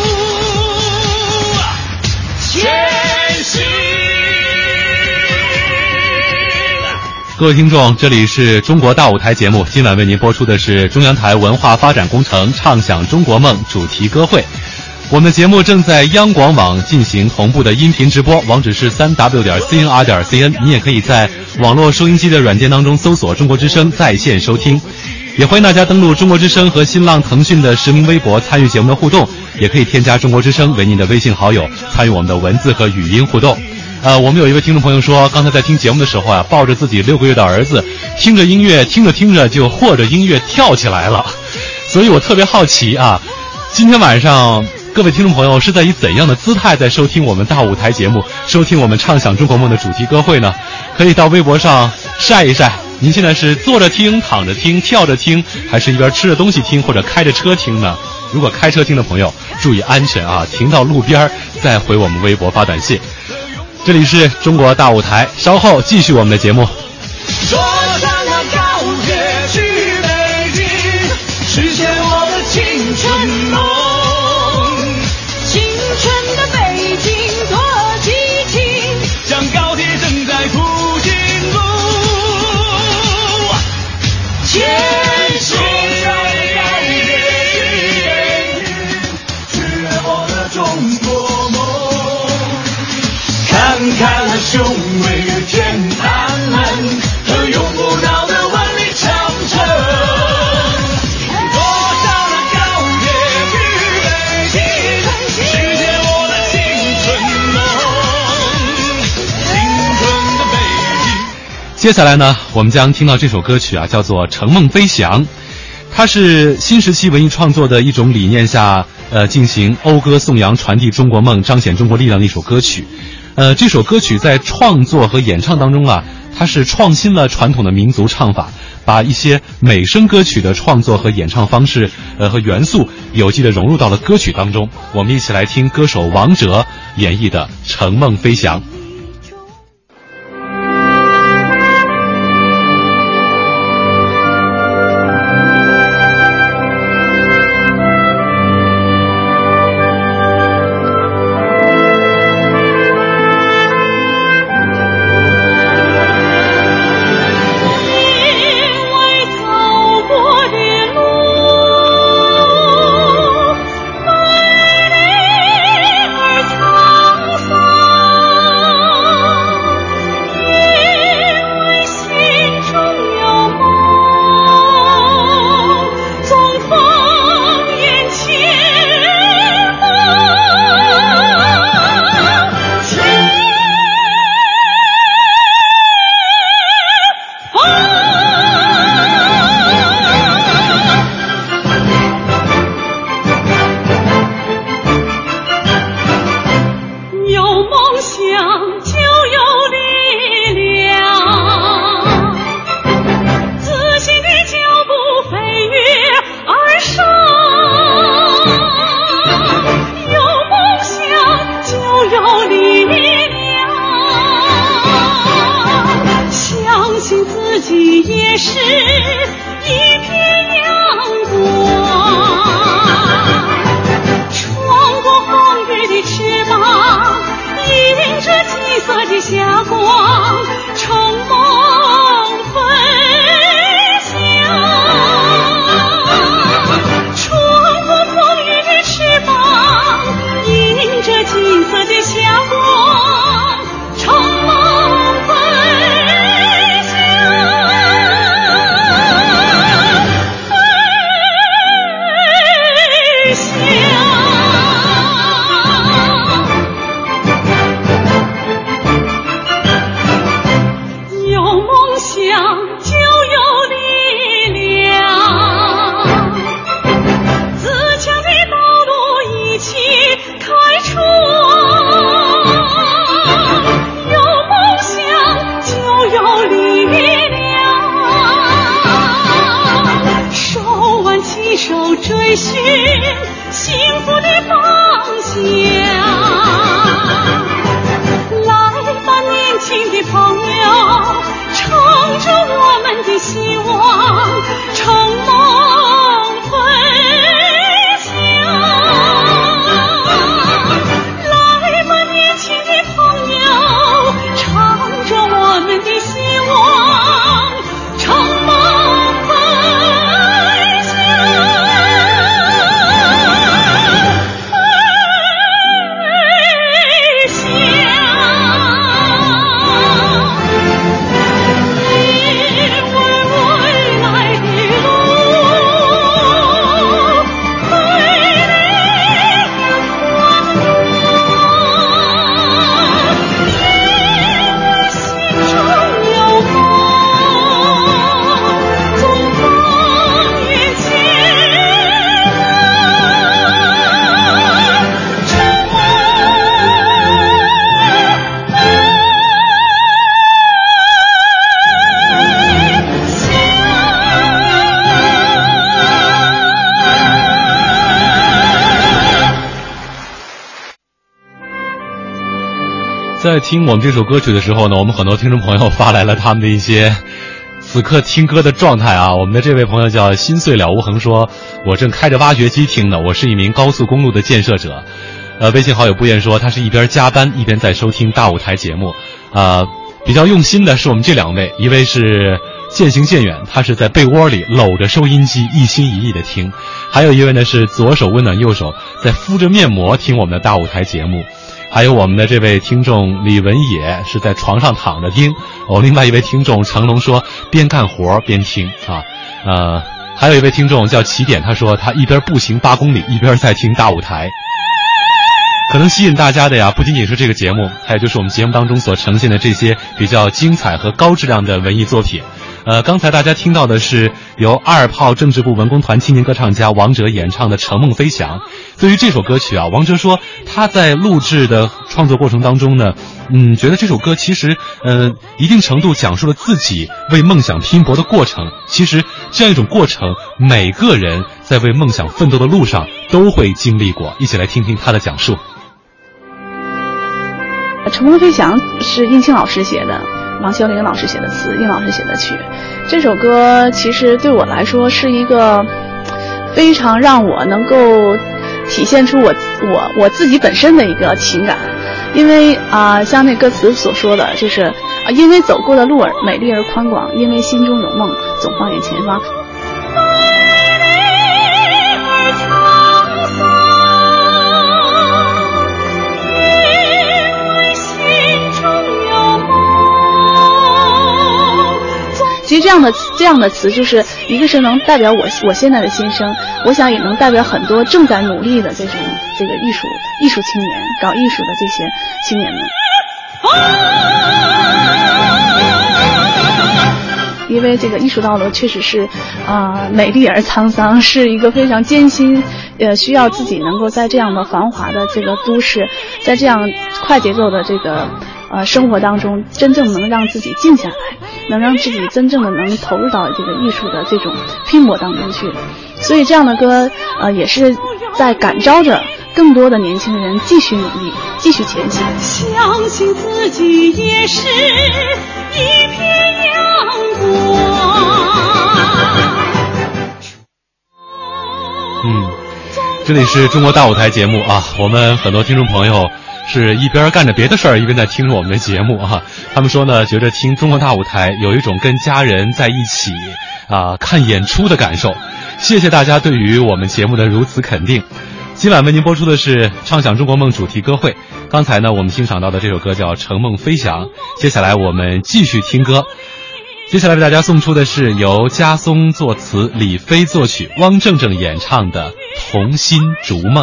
前行。 各位听众，这里是中国大舞台节目，今晚为您播出的是中央台文化发展工程畅想中国梦主题歌会。我们的节目正在央广网进行同步的音频直播，网址是三 w 点 c n r 点 c n， 你也可以在网络收音机的软件当中搜索中国之声在线收听。也欢迎大家登录中国之声和新浪、腾讯的实名微博参与节目的互动，也可以添加中国之声为您的微信好友，参与我们的文字和语音互动。呃，我们有一位听众朋友说，刚才在听节目的时候啊，抱着自己六个月的儿子，听着音乐，听着听着就和着音乐跳起来了。所以我特别好奇啊，今天晚上各位听众朋友是在以怎样的姿态在收听我们大舞台节目，收听我们畅想中国梦的主题歌会呢？可以到微博上晒一晒，您现在是坐着听、躺着听、跳着听，还是一边吃着东西听，或者开着车听呢？如果开车听的朋友注意安全啊，停到路边再回我们微博发短信。这里是中国大舞台，稍后继续我们的节目。 坐上了高铁去北京，实现我的青春梦。 青春的北京多激情， 像高铁正在复兴路前行。去圆我的中国梦，看看那雄伟的天安门和永不倒的万里长城，坐上了高铁去北京，实现我的青春梦。青春的北京。 接下来呢，我们将听到这首歌曲啊，叫做《乘梦飞翔》，它是新时期文艺创作的一种理念下，呃，进行讴歌颂扬、传递中国梦、彰显中国力量的一首歌曲。呃，这首歌曲在创作和演唱当中啊，它是创新了传统的民族唱法，把一些美声歌曲的创作和演唱方式，呃和元素有机的融入到了歌曲当中。我们一起来听歌手王哲演绎的《乘梦飞翔》。 而沧桑。 追寻幸福的方向。来吧，年轻的朋友，乘着我们的希望，乘梦飞翔。来吧，年轻的朋友，乘着我们的希望，乘梦飞翔。 在听我们这首歌曲的时候呢，我们很多听众朋友发来了他们的一些此刻听歌的状态啊。我们的这位朋友叫心碎了无痕，说我正开着挖掘机听呢，我是一名高速公路的建设者。呃，微信好友不言说他是一边加班一边在收听大舞台节目。呃，比较用心的是我们这两位，一位是渐行渐远，他是在被窝里搂着收音机一心一意的听，还有一位呢是左手温暖右手在敷着面膜听我们的大舞台节目。还有我们的这位听众李文野是在床上躺着听，哦，另外一位听众成龙说边干活边听啊，呃，还有一位听众叫起点，他说他一边步行八公里一边在听大舞台。可能吸引大家的呀，不仅仅是这个节目，还有就是我们节目当中所呈现的这些比较精彩和高质量的文艺作品。呃，刚才大家听到的是由二炮政治部文工团青年歌唱家王哲演唱的《乘梦飞翔》。对于这首歌曲啊，王哲说他在录制的创作过程当中呢，嗯，觉得这首歌其实呃一定程度讲述了自己为梦想拼搏的过程。其实这样一种过程，每个人在为梦想奋斗的路上都会经历过。一起来听听他的讲述。 《乘梦飞翔》是应青老师写的，王小玲老师写的词，应老师写的曲。这首歌其实对我来说是一个非常让我能够体现出我我我自己本身的一个情感。因为啊、呃，像那歌词所说的，就是啊，因为走过的路儿美丽而宽广，因为心中有梦，总放眼前方。其实这样的这样的词，就是一个是能代表我我现在的心声，我想也能代表很多正在努力的这种这个艺术艺术青年，搞艺术的这些青年们。因为这个艺术道路确实是啊、呃、美丽而沧桑，是一个非常艰辛，呃需要自己能够在这样的繁华的这个都市，在这样快节奏的这个呃生活当中，真正能让自己静下来，能让自己真正的能投入到这个艺术的这种拼搏当中去。所以这样的歌呃也是在感召着更多的年轻人继续努力，继续前行。 相信自己也是一片阳光。 嗯，这里是中国大舞台节目啊，我们很多听众朋友是一边干着别的事儿一边在听着我们的节目啊。他们说呢，觉得听中国大舞台有一种跟家人在一起啊看演出的感受。谢谢大家对于我们节目的如此肯定。今晚为您播出的是畅想中国梦主题歌会。刚才呢我们欣赏到的这首歌叫《乘梦飞翔》，接下来我们继续听歌。接下来为大家送出的是由嘉松作词，李飞作曲，汪正正演唱的《同心逐梦》。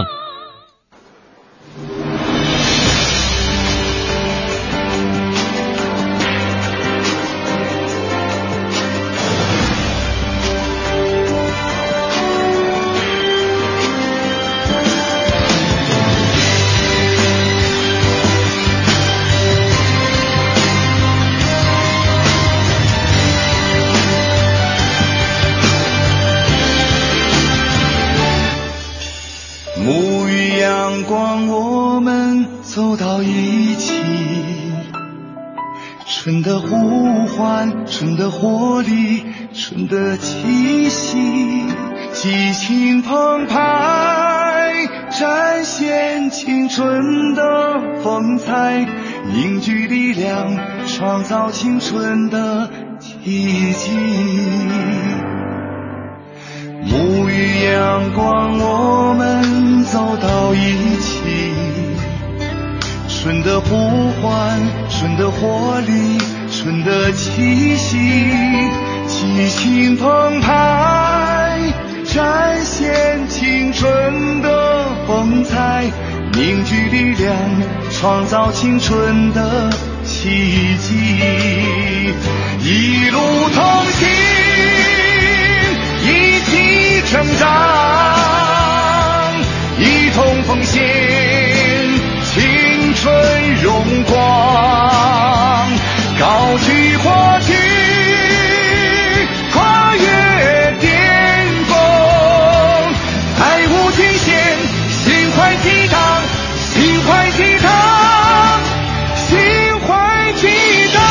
光，我们走到一起。春的呼唤，春的活力，春的气息，激情澎湃，展现青春的风采，凝聚力量，创造青春的奇迹。沐浴阳光，我们走到一起。春的呼唤，春的活力，春的气息，激情澎湃，展现青春的风采，凝聚力量，创造青春的奇迹。一路同行，一起成长，一同奉献青春荣光，高举国旗，跨越巅峰，爱无极限，心怀激荡，心怀激荡，心怀激荡。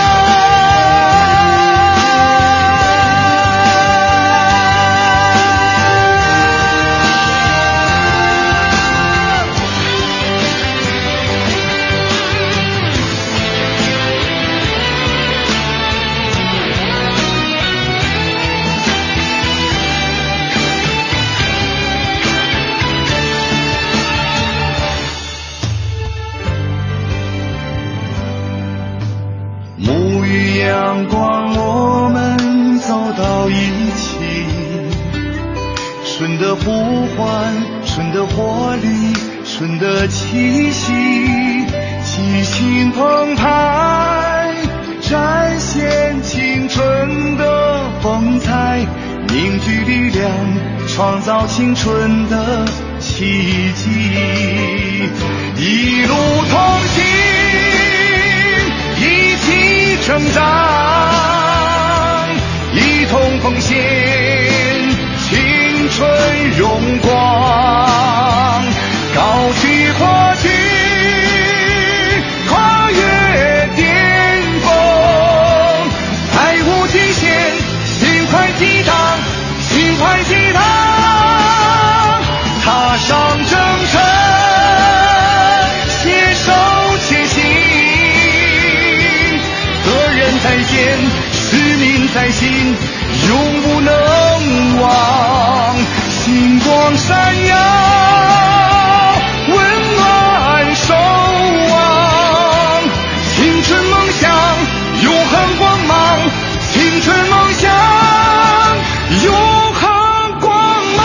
阳光，我们走到一起。春的呼唤，春的活力，春的气息，激情澎湃，展现青春的风采，凝聚力量，创造青春的奇迹。一路同行，一起成长，一同奉献青春荣光，高举国旗，跨越巅峰，爱无极限，心怀激荡，心怀激荡，踏上征程，携手前行，在肩，使命在心，永不能忘。星光闪耀，温暖守望。青春梦想，永恒光芒。青春梦想，永恒光芒。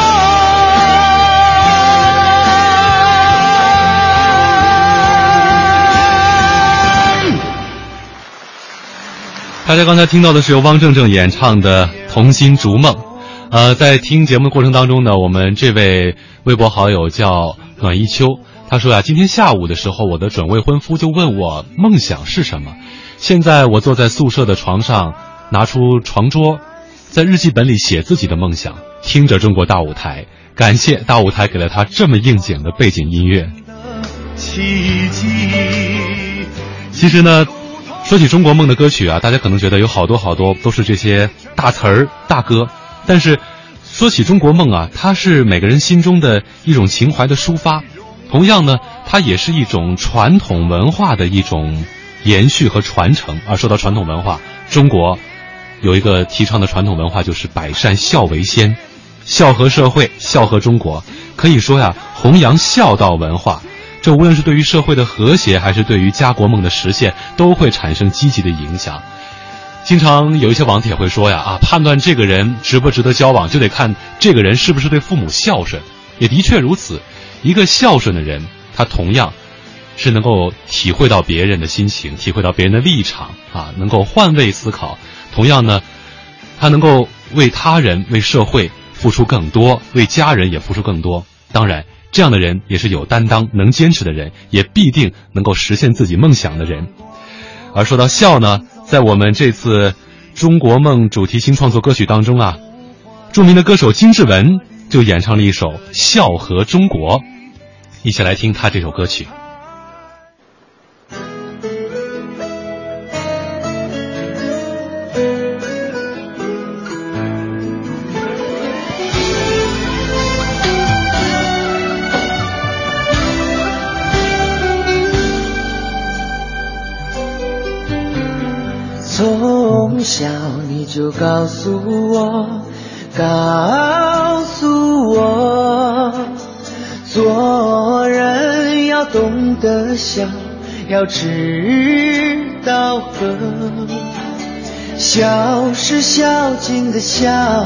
大家刚才听到的是由汪正正演唱的《童心逐梦》。呃，在听节目的过程当中呢，我们这位微博好友叫暖一秋，他说呀、啊，今天下午的时候，我的准未婚夫就问我梦想是什么。现在我坐在宿舍的床上，拿出床桌，在日记本里写自己的梦想，听着中国大舞台，感谢大舞台给了他这么应景的背景音乐。 奇迹。 其实呢，说起中国梦的歌曲啊，大家可能觉得有好多好多都是这些大词儿大歌，但是说起中国梦啊，它是每个人心中的一种情怀的抒发，同样呢，它也是一种传统文化的一种延续和传承。而说到传统文化，中国有一个提倡的传统文化就是百善孝为先，孝和社会，孝和中国，可以说呀，弘扬孝道文化，这无论是对于社会的和谐，还是对于家国梦的实现，都会产生积极的影响。经常有一些网帖会说呀，啊，判断这个人值不值得交往，就得看这个人是不是对父母孝顺。也的确如此，一个孝顺的人，他同样是能够体会到别人的心情，体会到别人的立场啊，能够换位思考。同样呢，他能够为他人、为社会付出更多，为家人也付出更多。当然，这样的人也是有担当、能坚持的人，也必定能够实现自己梦想的人。而说到孝呢，在我们这次中国梦主题新创作歌曲当中啊，著名的歌手金志文就演唱了一首《孝和中国》。 一起来听他这首歌曲。 从小你就告诉我，告诉我，做人要懂得笑，要知道和，笑是孝敬的孝，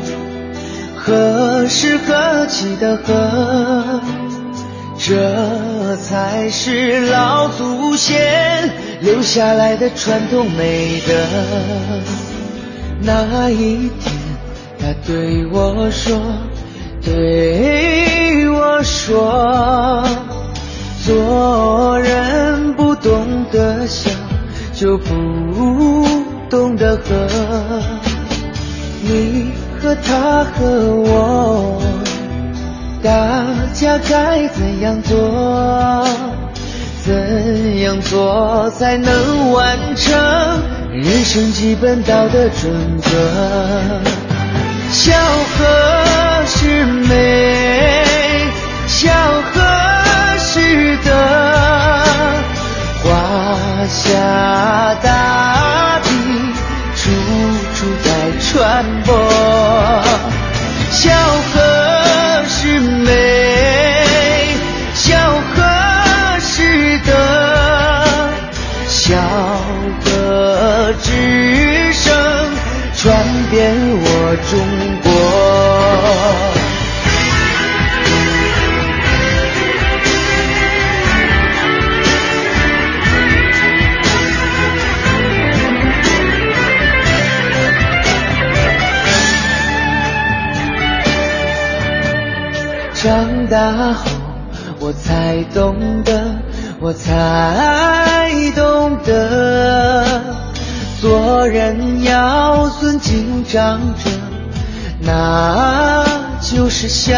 和是和气的和，这才是老祖先留下来的传统美德。那一天他对我说，对我说，做人不懂得笑，就不懂得和。你和他和我，大家该怎样做？怎样做才能完成人生基本道德准则？孝和是美，孝和是德，华夏大地处处在传播。孝和是美，孝和是德，孝和之声传遍我中国。长大后我才懂得，我才懂得，做人要尊敬长者，那就是孝。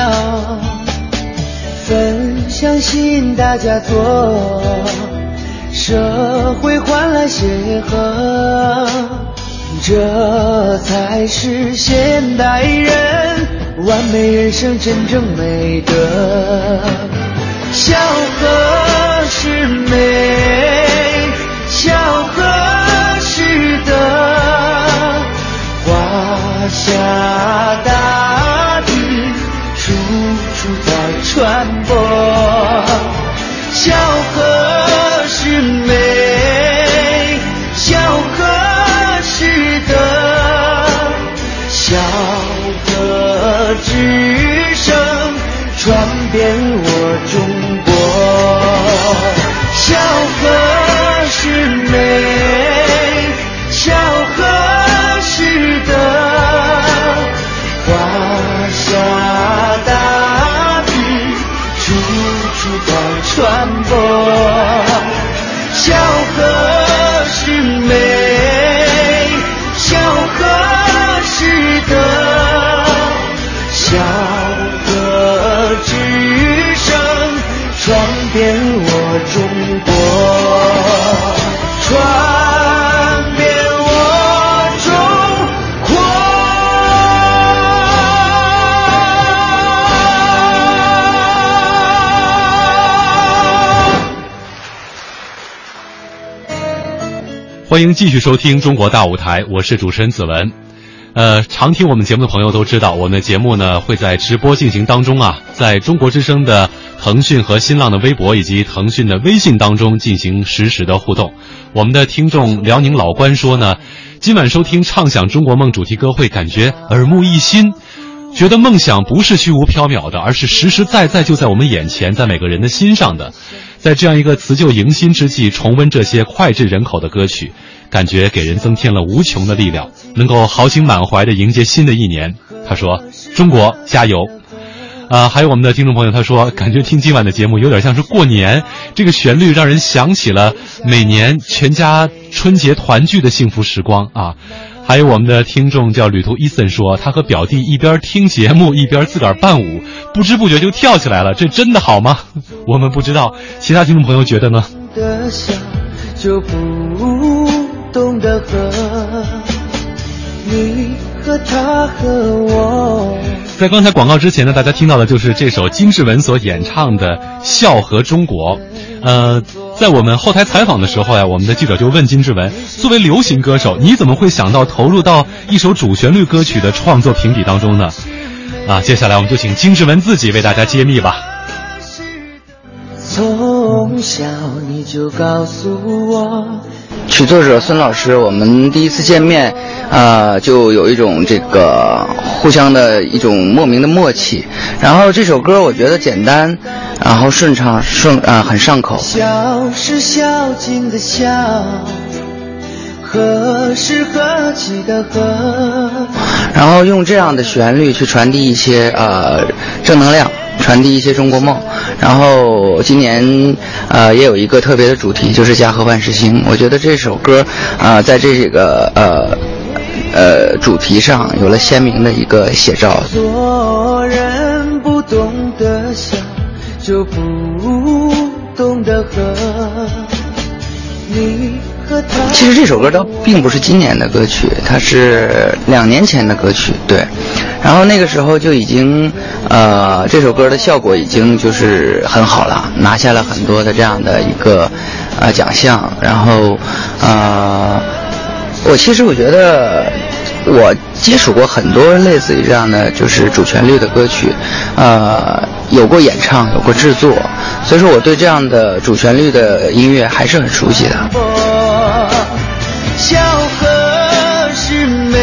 分享心大家做，社会欢乐协和，这才是现代人完美人生真正美德。孝和是美，孝和是德，华夏大地处处在传播。孝和是美，孝和是德，孝和之声传遍我中国。孝和是美，孝和是德，华夏大地处处在传播。孝和是美，孝和是德，孝和之声传遍我中国，传遍我中国。 欢迎继续收听中国大舞台，我是主持人子文。呃，常听我们节目的朋友都知道，我们的节目呢会在直播进行当中啊，在中国之声的腾讯和新浪的微博以及腾讯的微信当中进行实时的互动。我们的听众辽宁老关说呢，今晚收听畅想中国梦主题歌会，感觉耳目一新，觉得梦想不是虚无缥缈的，而是实实在在就在我们眼前，在每个人的心上的。在这样一个辞旧迎新之际，重温这些脍炙人口的歌曲，感觉给人增添了无穷的力量，能够豪情满怀地迎接新的一年。他说：“中国加油！”啊，还有我们的听众朋友他说，感觉听今晚的节目有点像是过年，这个旋律让人想起了每年全家春节团聚的幸福时光啊。还有我们的听众叫旅途伊森说，他和表弟一边听节目一边自个儿伴舞， 不知不觉就跳起来了，这真的好吗？我们不知道，其他听众朋友觉得呢？ 的笑就不懂得和你和他和我。 在刚才广告之前呢，大家听到的就是这首金志文所演唱的《笑和中国》。呃，在我们后台采访的时候呀，我们的记者就问金志文，作为流行歌手，你怎么会想到投入到一首主旋律歌曲的创作评比当中呢？啊，接下来我们就请金志文自己为大家揭秘吧。 从小你就告诉我， 曲作者孙老师，我们第一次见面，呃，就有一种这个互相的一种莫名的默契。然后这首歌我觉得简单，然后顺畅，顺啊、呃、很上口。 笑是孝敬的孝，和是和气的和。 然后用这样的旋律去传递一些呃正能量，传递一些中国梦。然后今年呃也有一个特别的主题，就是家和万事兴。我觉得这首歌啊、呃、在这个呃呃主题上有了鲜明的一个写照。 做人不懂得笑，就不懂得和你和他。 其实这首歌倒并不是今年的歌曲，它是两年前的歌曲，对。然后那个时候就已经，呃，这首歌的效果已经就是很好了，拿下了很多的这样的一个呃奖项。然后，呃，我其实我觉得我接触过很多类似于这样的就是主旋律的歌曲，呃，有过演唱，有过制作，所以说我对这样的主旋律的音乐还是很熟悉的。 笑何时美，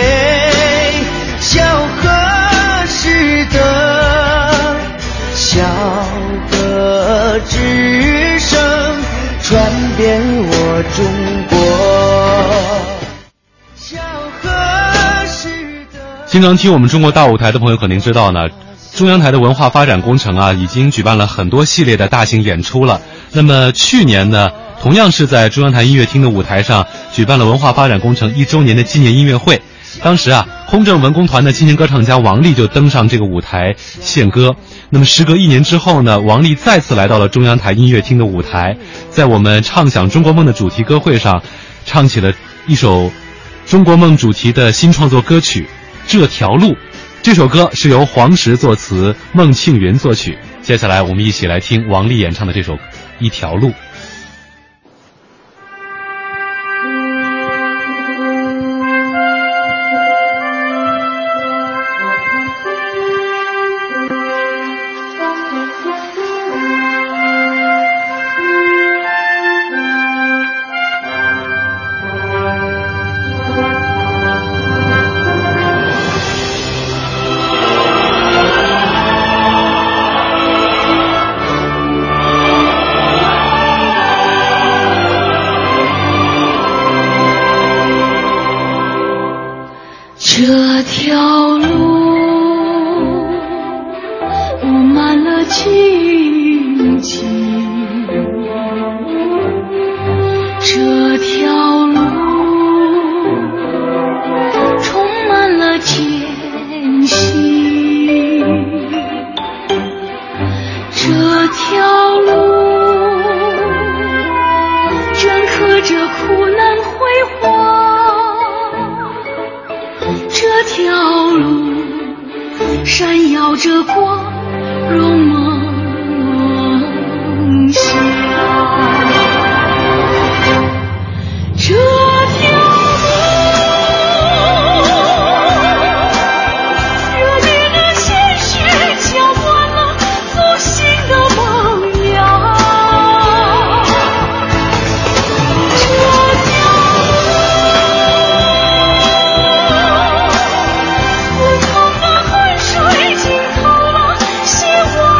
笑何时得，笑何之声传遍我中国。笑何时得。 经常听我们中国大舞台的朋友肯定知道呢，中央台的文化发展工程啊，已经举办了很多系列的大型演出了。那么去年呢，同样是在中央台音乐厅的舞台上举办了文化发展工程一周年的纪念音乐会。当时啊，空政文工团的青年歌唱家王丽就登上这个舞台献歌。那么时隔一年之后呢，王丽再次来到了中央台音乐厅的舞台，在我们畅想中国梦的主题歌会上，唱起了一首中国梦主题的新创作歌曲《这条路》。这首歌是由黄石作词，孟庆云作曲。接下来我们一起来听王丽演唱的这首《一条路》。 这条路布满了荆棘，这条路充满了艰辛，这条路镌刻着苦难辉煌。这条路闪耀着光荣梦想，这条路热烈的鲜血浇灌了复兴的萌芽，这条路不同的汗水浸透了希望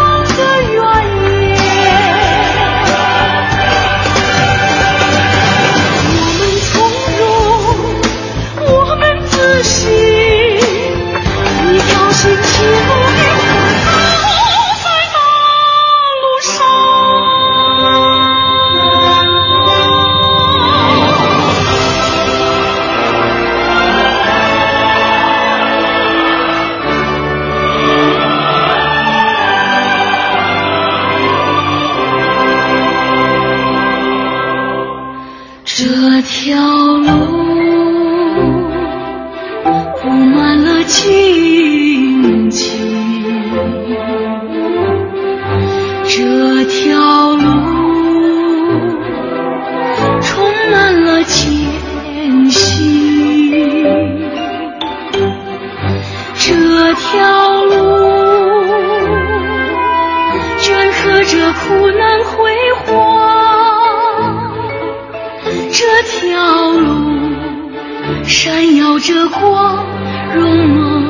着苦难辉煌，这条路闪耀着光荣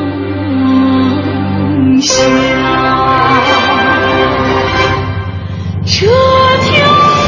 梦想，这条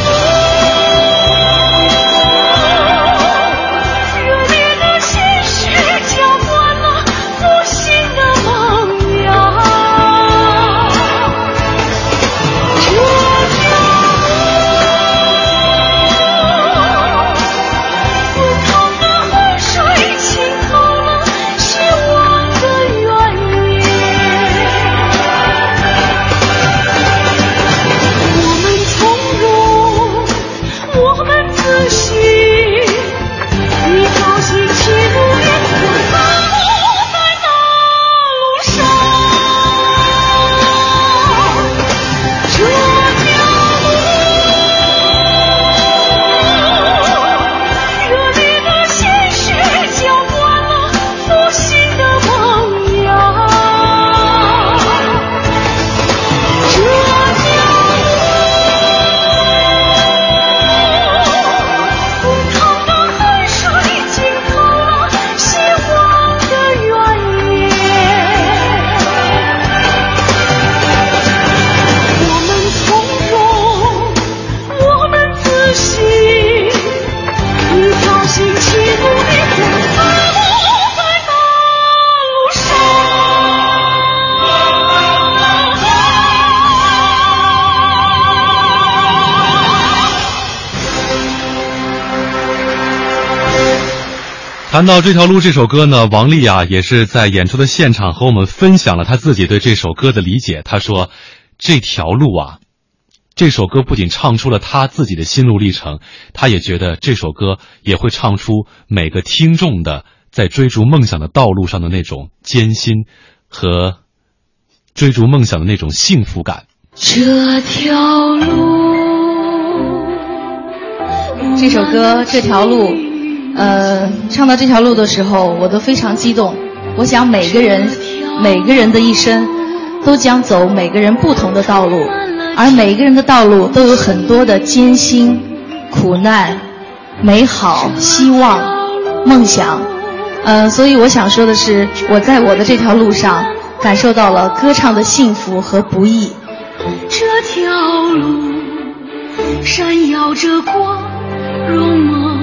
谈到这条路这首歌呢，王丽啊也是在演出的现场和我们分享了她自己对这首歌的理解。她说这条路啊，这首歌不仅唱出了她自己的心路历程，她也觉得这首歌也会唱出每个听众的在追逐梦想的道路上的那种艰辛和追逐梦想的那种幸福感。 这条路， 这首歌这条路呃，唱到这条路的时候，我都非常激动。我想每个人，每个人的一生，都将走每个人不同的道路，而每个人的道路都有很多的艰辛、苦难、美好、希望、梦想。呃，所以我想说的是，我在我的这条路上感受到了歌唱的幸福和不易。 这条路闪耀着光荣梦。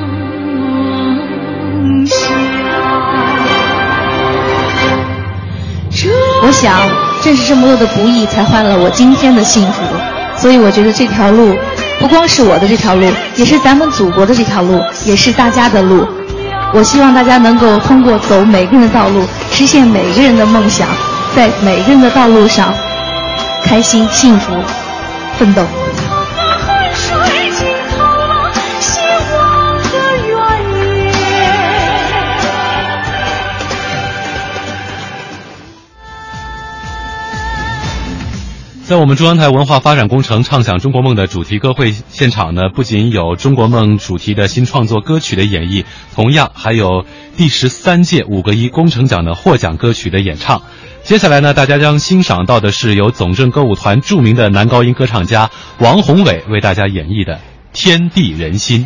我想正是这么多的不易才换了我今天的幸福，所以我觉得这条路不光是我的这条路，也是咱们祖国的这条路，也是大家的路。我希望大家能够通过走每个人的道路，实现每个人的梦想，在每个人的道路上开心幸福奋斗。 在我们中央台文化发展工程唱响中国梦的主题歌会现场呢，不仅有中国梦主题的新创作歌曲的演绎，同样还有第十三届五个一工程奖的获奖歌曲的演唱。接下来呢，大家将欣赏到的是由总政歌舞团著名的男高音歌唱家王宏伟为大家演绎的《天地人心》。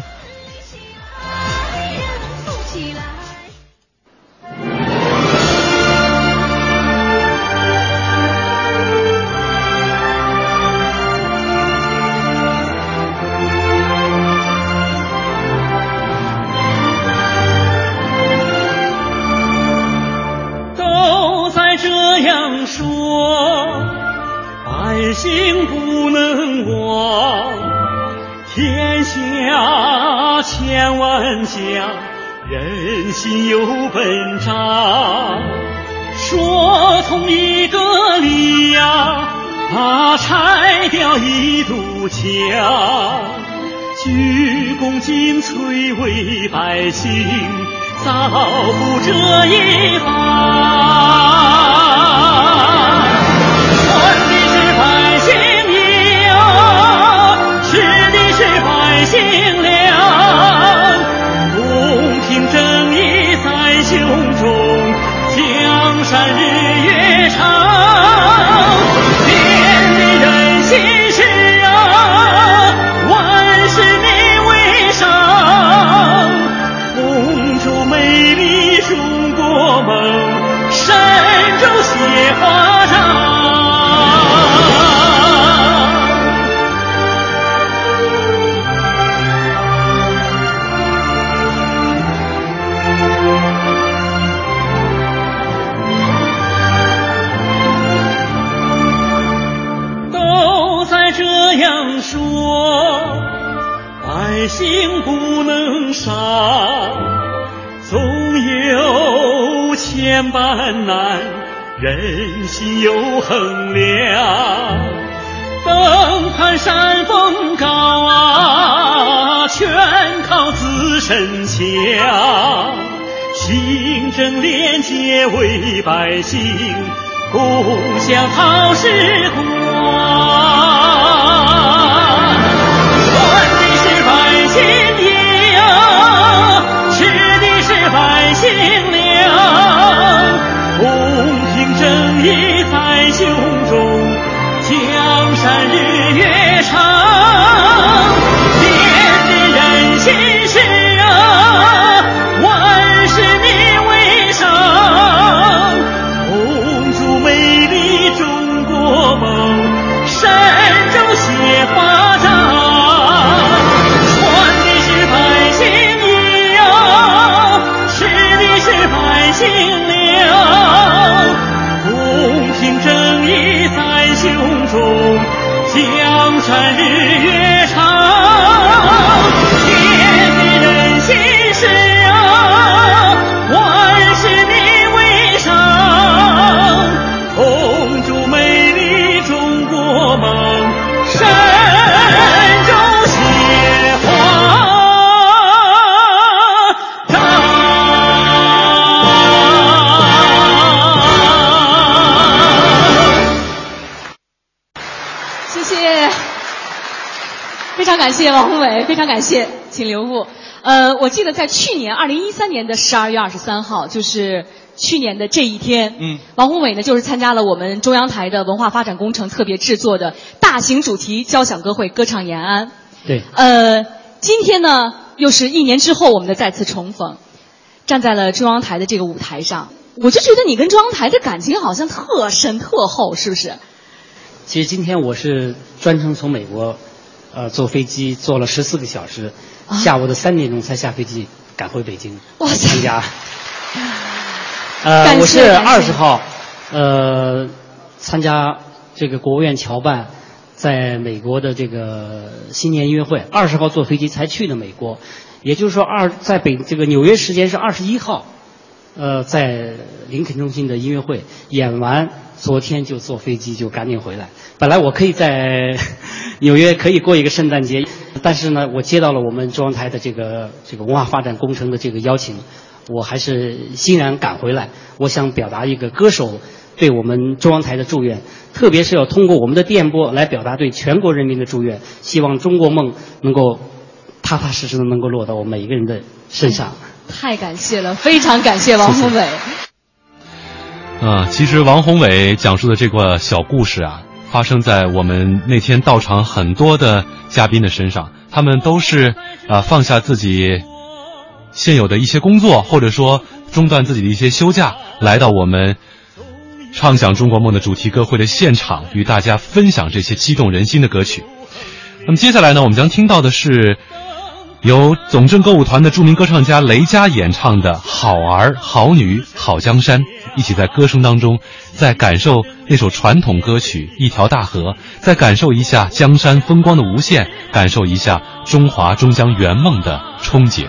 百姓不能忘，天下千万家，人心有本账。说通一个理呀，啊，拆掉一堵墙，鞠躬尽瘁为百姓造福这一方。百姓有，吃的是百姓粮，公平正义在胸中，江山日月长，天地人心是啊志心不能伤，总有千般难，人心有衡量。登攀山峰高啊，全靠自身强。行政廉洁为百姓，共享好时光。穿的是百姓衣啊，吃的是百姓粮，公平正义在胸中，江山日月长。天地人心事啊，万事民为上，共筑美丽中国梦，神州写华章。穿的是百姓衣啊，吃的是百姓粮，公平正义在胸中，江山日月长。天地人心事啊，万事民为上，共筑美丽中国梦，神州写华章。 谢谢，非常感谢王宏伟，非常感谢，请留步。呃，我记得在去年二零一三年的十二月二十三号，就是去年的这一天， 嗯， 王宏伟呢就是参加了我们中央台的文化发展工程特别制作的大型主题交响歌会歌唱延安。 对， 呃，今天呢又是一年之后我们的再次重逢，站在了中央台的这个舞台上，我就觉得你跟中央台的感情好像特深特厚，是不是？ 其实今天我是专程从美国，呃，坐飞机坐了十四个小时， 啊下午的三点钟才下飞机赶回北京哇塞参加。呃， 感谢我是感谢二十号，呃，参加这个国务院侨办在美国的这个新年音乐会，二十号坐飞机才去的美国，也就是说二在北这个纽约时间是二十一号，呃，在林肯中心的音乐会演完，昨天就坐飞机就赶紧回来。本来我可以在纽约可以过一个圣诞节，但是呢，我接到了我们中央台的这个这个文化发展工程的这个邀请，我还是欣然赶回来。我想表达一个歌手对我们中央台的祝愿，特别是要通过我们的电波来表达对全国人民的祝愿，希望中国梦能够踏踏实实的能够落到我们每一个人的身上。 太感谢了，非常感谢王宏伟。 啊，其实王宏伟讲述的这个小故事啊，发生在我们那天到场很多的嘉宾的身上，他们都是啊放下自己现有的一些工作，或者说中断自己的一些休假，来到我们畅想中国梦的主题歌会的现场，与大家分享这些激动人心的歌曲。那么接下来呢，我们将听到的是由总政歌舞团的著名歌唱家雷佳演唱的《好儿好女好江山》，一起在歌声当中再感受那首传统歌曲《一条大河》，再感受一下江山风光的无限，感受一下中华终将圆梦的憧憬。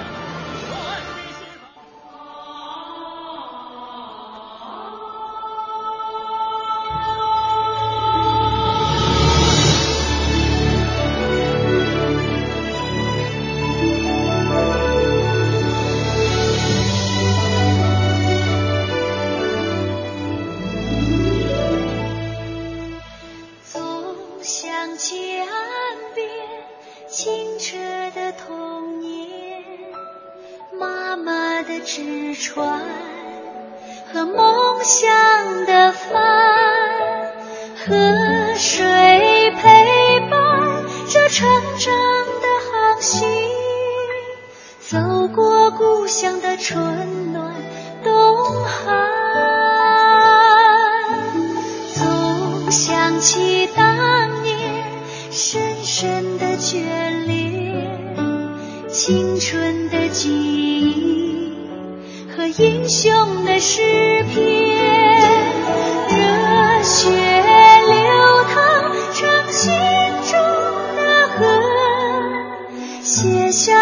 写下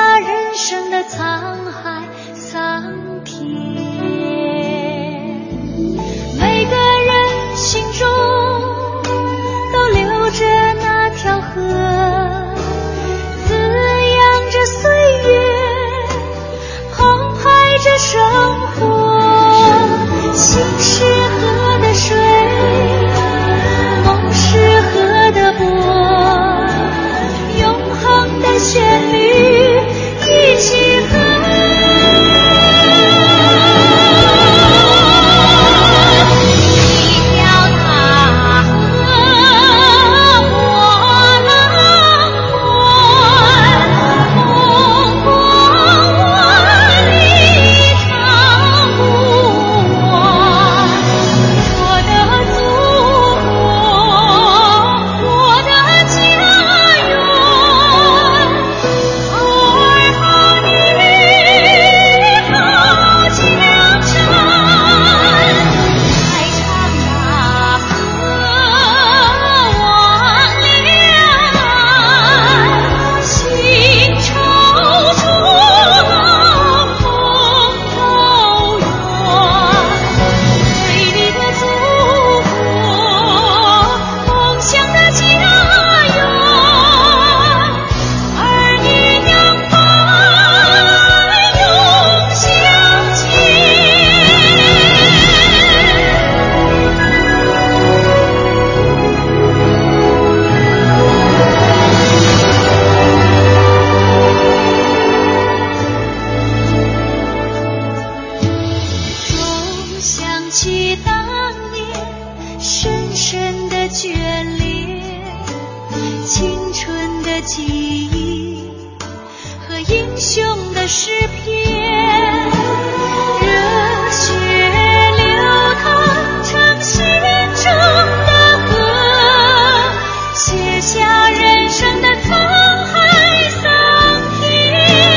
记忆和英雄的诗篇，热血流淌成心中的河，写下人生的沧海桑田。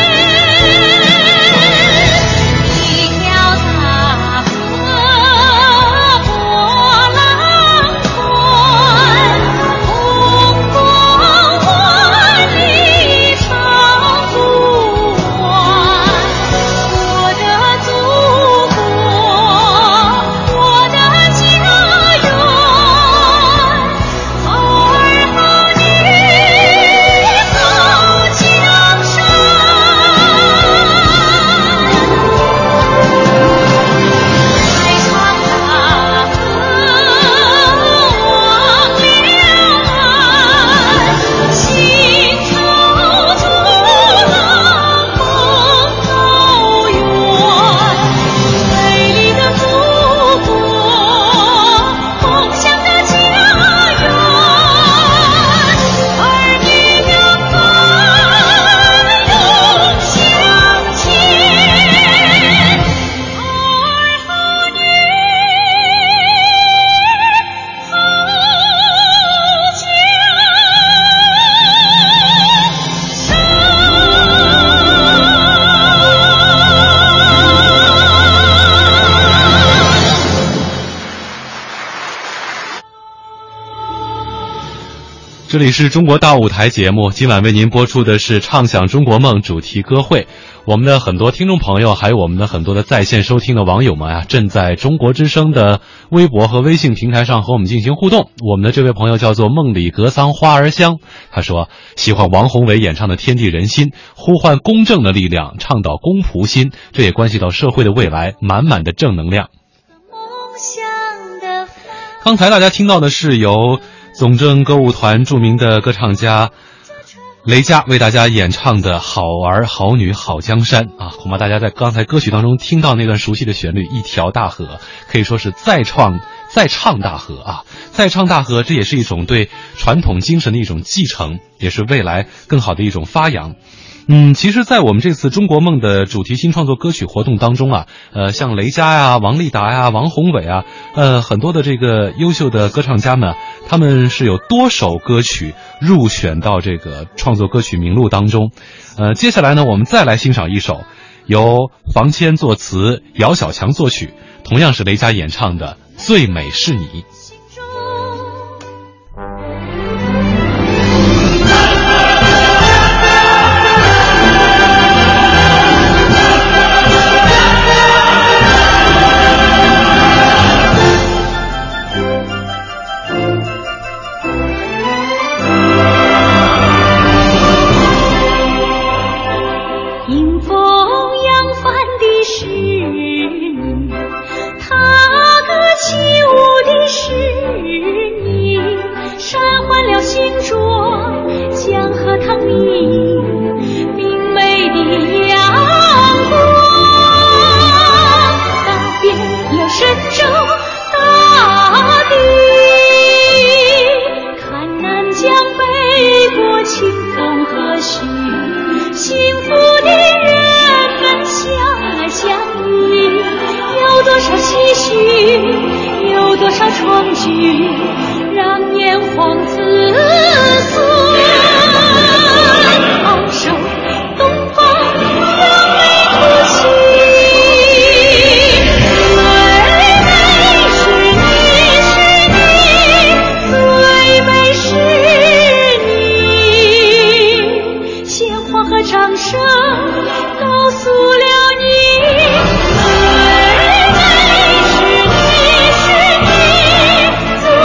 一条大河波浪宽，风光万里长不完。我的祖国，我的家园，好儿好女好江山。再唱大河望两岸，心潮逐浪梦高远。美丽的祖国，梦想的家园，儿女扬帆永向前。好儿好女这里是中国大舞台节目，今晚为您播出的是畅想中国梦主题歌会。我们的很多听众朋友，还有我们的很多的在线收听的网友们啊，正在中国之声的微博和微信平台上和我们进行互动。我们的这位朋友叫做梦里格桑花儿香，他说喜欢王宏伟演唱的《天地人心》，呼唤公正的力量，倡导公仆心，这也关系到社会的未来，满满的正能量。刚才大家听到的是由总政歌舞团著名的歌唱家雷佳为大家演唱的《好儿好女好江山》啊，恐怕大家在刚才歌曲当中听到那段熟悉的旋律，一条大河，可以说是再创再唱大河啊，再唱大河，这也是一种对传统精神的一种继承，也是未来更好的一种发扬。嗯，其实在我们这次中国梦的主题新创作歌曲活动当中啊，呃，像雷佳呀、王丽达呀、王宏伟啊，呃，很多的这个优秀的歌唱家们，他们是有多首歌曲入选到这个创作歌曲名录当中。呃，接下来呢，我们再来欣赏一首由房谦作词、姚小强作曲，同样是雷佳演唱的《最美是你》。 迎风扬帆的是你，踏歌起舞的是你，闪换了新妆，江河淌你明媚的阳光，打遍了神州大地，看南疆北国清风和煦，幸福的人们相爱相依，有多少唏嘘，有多少创举，让炎黄子孙昂首东方扬眉吐气。最美是你，最美是你，鲜花和掌声告诉了你，最美是你，是你，最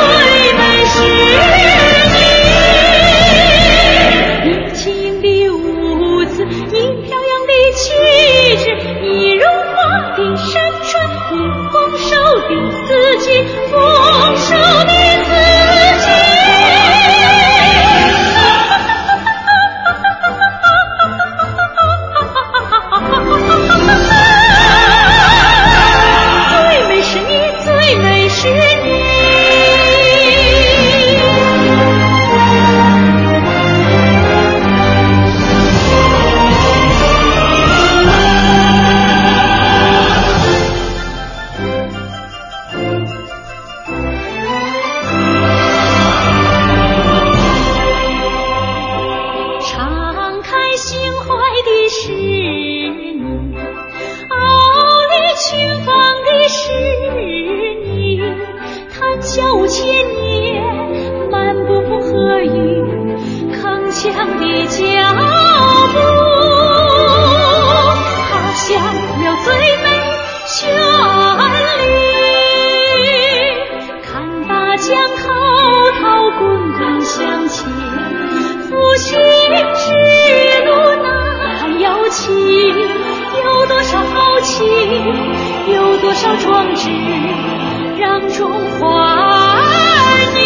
壮志，让中华儿女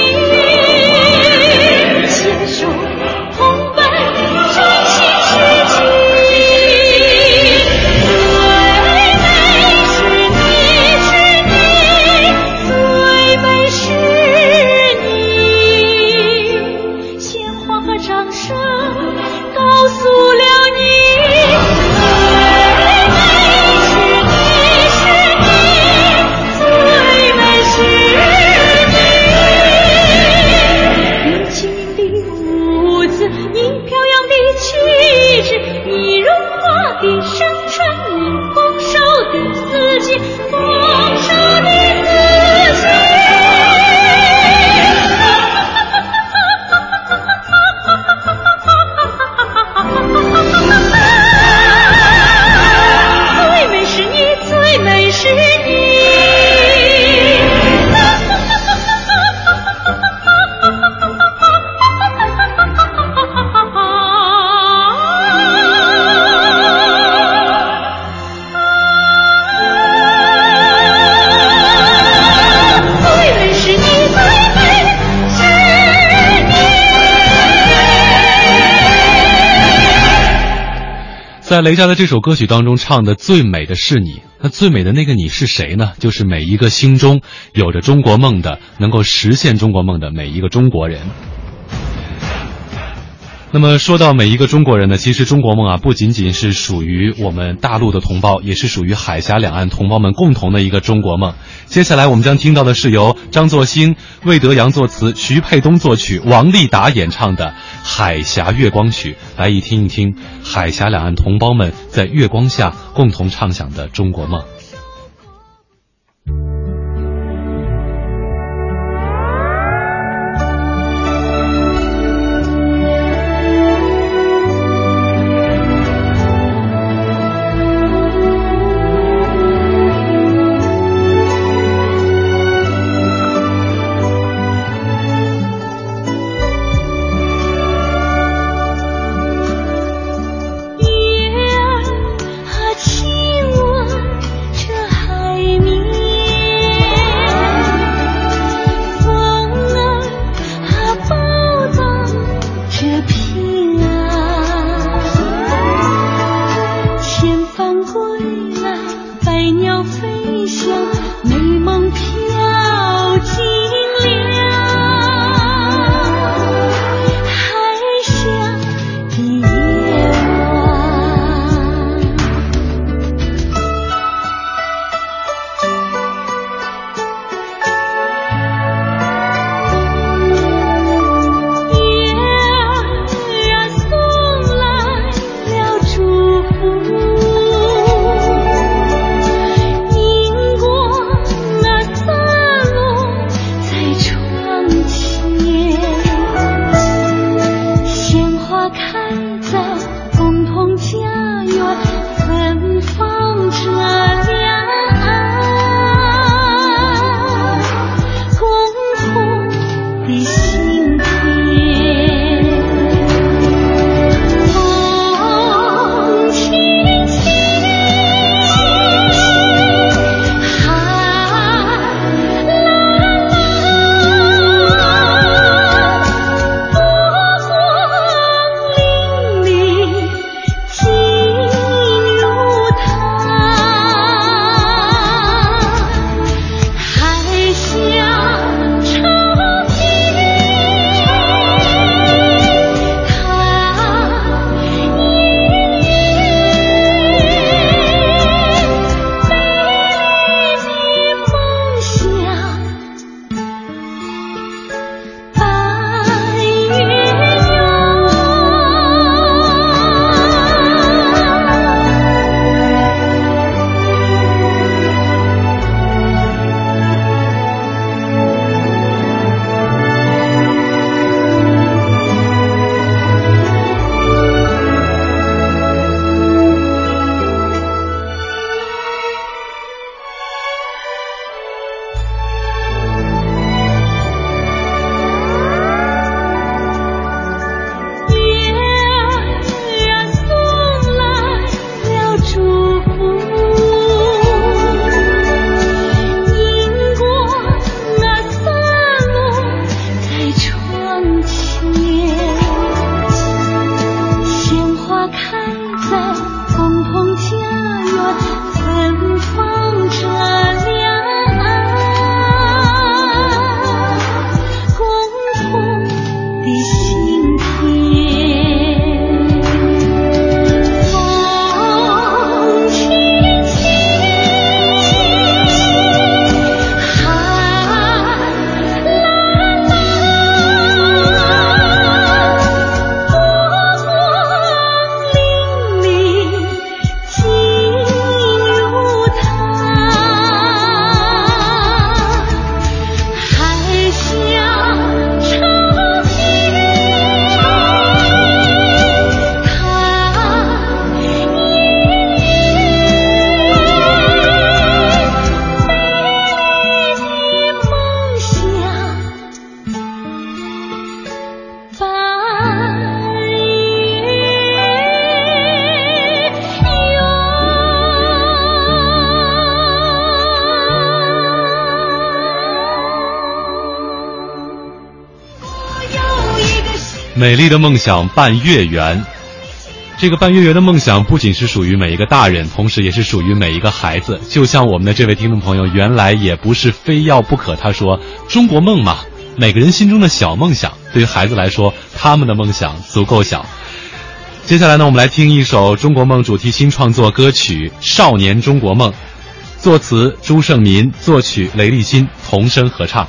携手同奔振兴世纪。最美是你，最美是你，鲜花和掌声告诉了你。 在雷佳的这首歌曲当中唱的最美的是你，那最美的那个你是谁呢？就是每一个心中有着中国梦的，能够实现中国梦的每一个中国人。那么说到每一个中国人呢，其实中国梦啊不仅仅是属于我们大陆的同胞，也是属于海峡两岸同胞们共同的一个中国梦。接下来我们将听到的是由张作兴、魏德阳作词、徐沛东作曲、王丽达演唱的《海峡月光曲》，来一听一听海峡两岸同胞们在月光下共同畅想的中国梦。 亲吻美丽的梦想伴月圆。这个伴月圆的梦想不仅是属于每一个大人，同时也是属于每一个孩子。就像我们的这位听众朋友，原来也不是非要不可。他说：“中国梦嘛，每个人心中的小梦想，对于孩子来说，他们的梦想足够小。”接下来呢，我们来听一首中国梦主题新创作歌曲《少年中国梦》，作词朱胜民，作曲雷立新，同声合唱。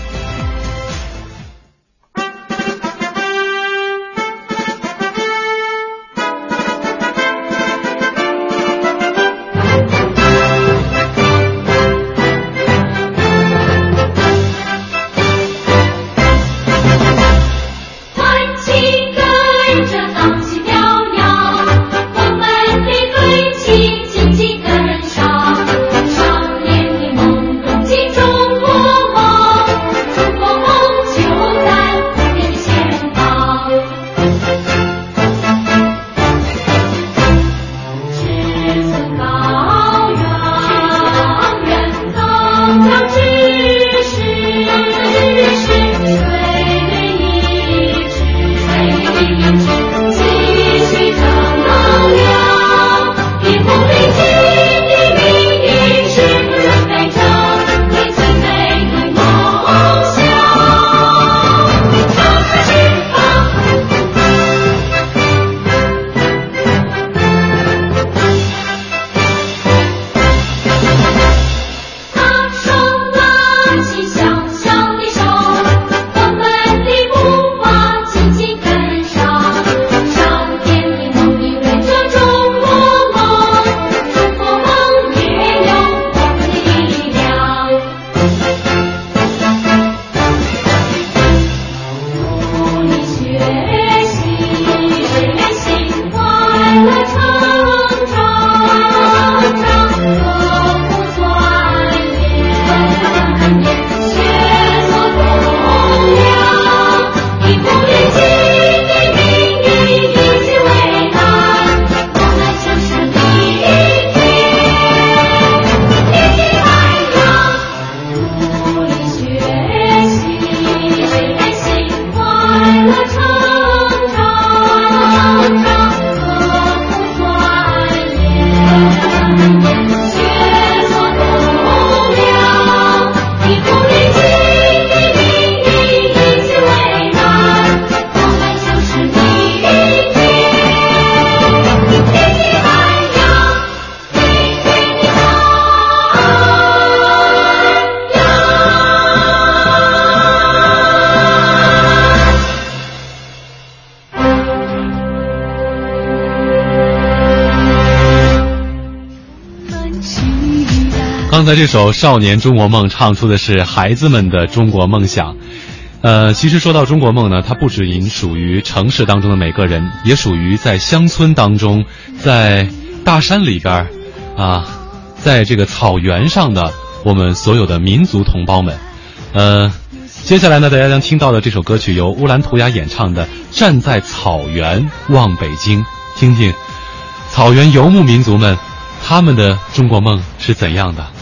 刚才这首《少年中国梦》唱出的是孩子们的中国梦想。呃，其实说到中国梦呢，它不只属于城市当中的每个人，也属于在乡村当中，在大山里边啊，在这个草原上的我们所有的民族同胞们。呃，接下来呢，大家将听到的这首歌曲由乌兰图雅演唱的《站在草原望北京》，听听草原游牧民族们他们的中国梦是怎样的。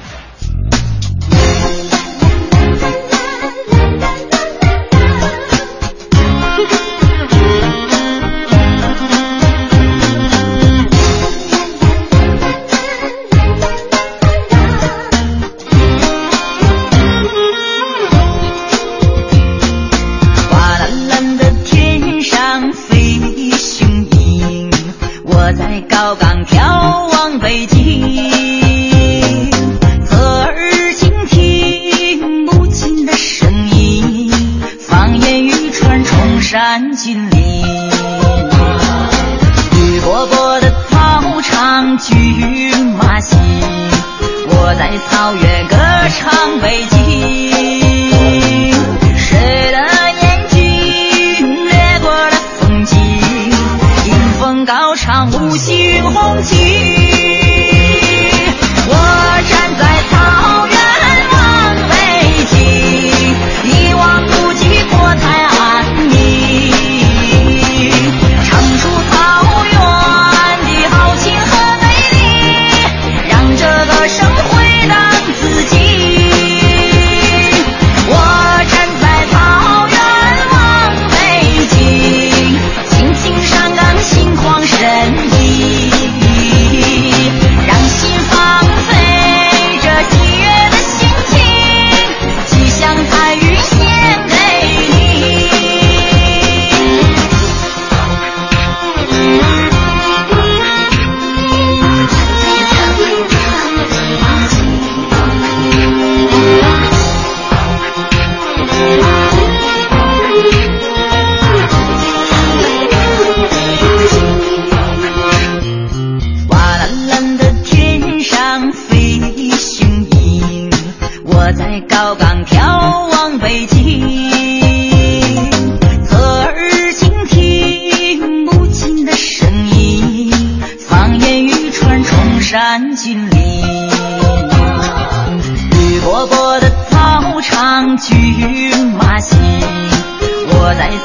高岗眺望北京，侧耳倾听母亲的声音，放眼欲穿崇山峻岭，绿波波的草场骏马行，我在草原歌唱北京，谁的眼睛掠过了风景，迎风高唱五星红旗，我站在草原望北京，一望无际国泰安宁，唱出草原的豪情和美丽，让这歌声回荡四季。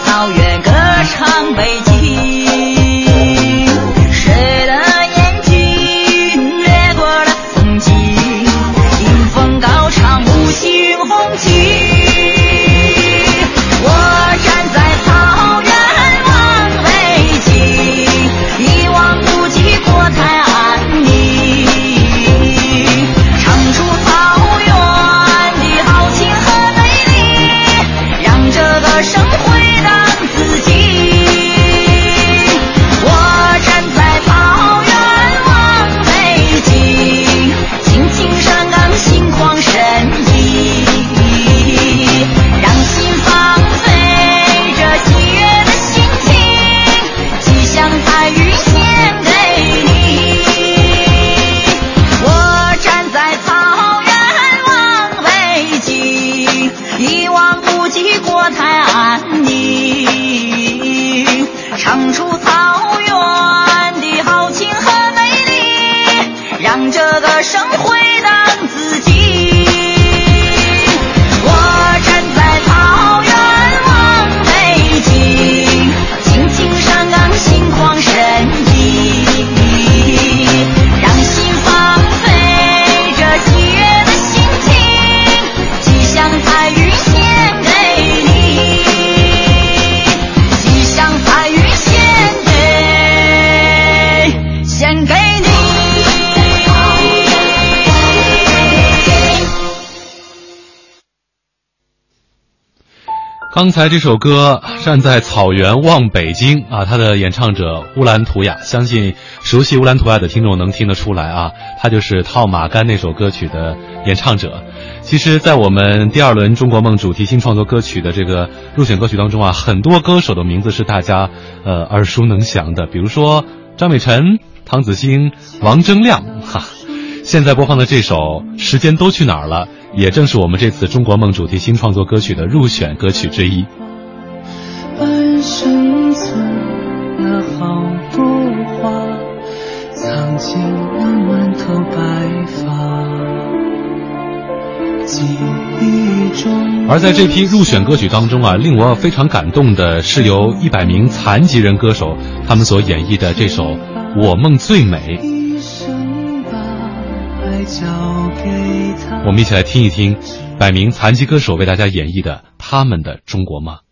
草原歌唱北京。谁的眼睛掠过了风景，迎风高唱五星红旗。我站在草原望北京，一望无际国泰安宁，唱出草原的豪情和美丽，让这个生回荡自己。我站在草原望北京，尽情上岗心旷神怡，让心放飞着喜悦的心情，吉祥彩云献给你。我站在草原望北京，一望无际国泰安宁，唱出草原的豪情和美丽，让这个生回荡自己。我站在草原望北京，尽情上岗心旷神怡，让心放飞着喜悦的心情，吉祥彩云献给你，吉祥彩云献给献给你。 刚才这首歌《站在草原望北京》啊，它的演唱者乌兰图雅，相信熟悉乌兰图雅的听众能听得出来啊，他就是《套马杆》那首歌曲的演唱者。其实在我们第二轮中国梦主题新创作歌曲的这个入选歌曲当中啊，很多歌手的名字是大家呃耳熟能详的，比如说张美晨、唐子欣、王铮亮哈。现在播放的这首《时间都去哪儿了》也正是我们这次中国梦主题新创作歌曲的入选歌曲之一。 半生存了好多话，藏进了满头白发，记忆中。 而在这批入选歌曲当中啊，令我非常感动的是由一百名残疾人歌手他们所演绎的这首《我梦最美》。我们一起来听一听百名残疾歌手为大家演绎的他们的中国梦。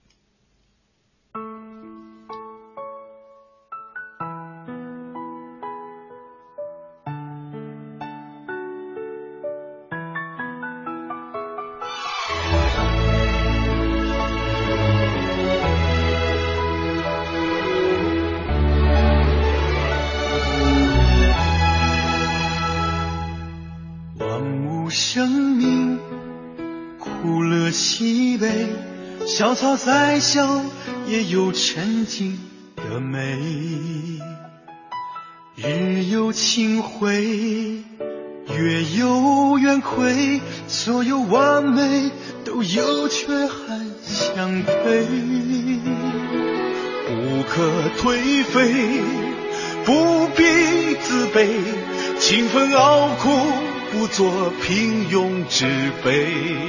生命苦乐喜悲，小草再小也有沉静的美，日有清辉，月有圆亏，所有完美都有缺憾相配，不可颓废，不必自卑，勤奋熬苦不做平庸之辈，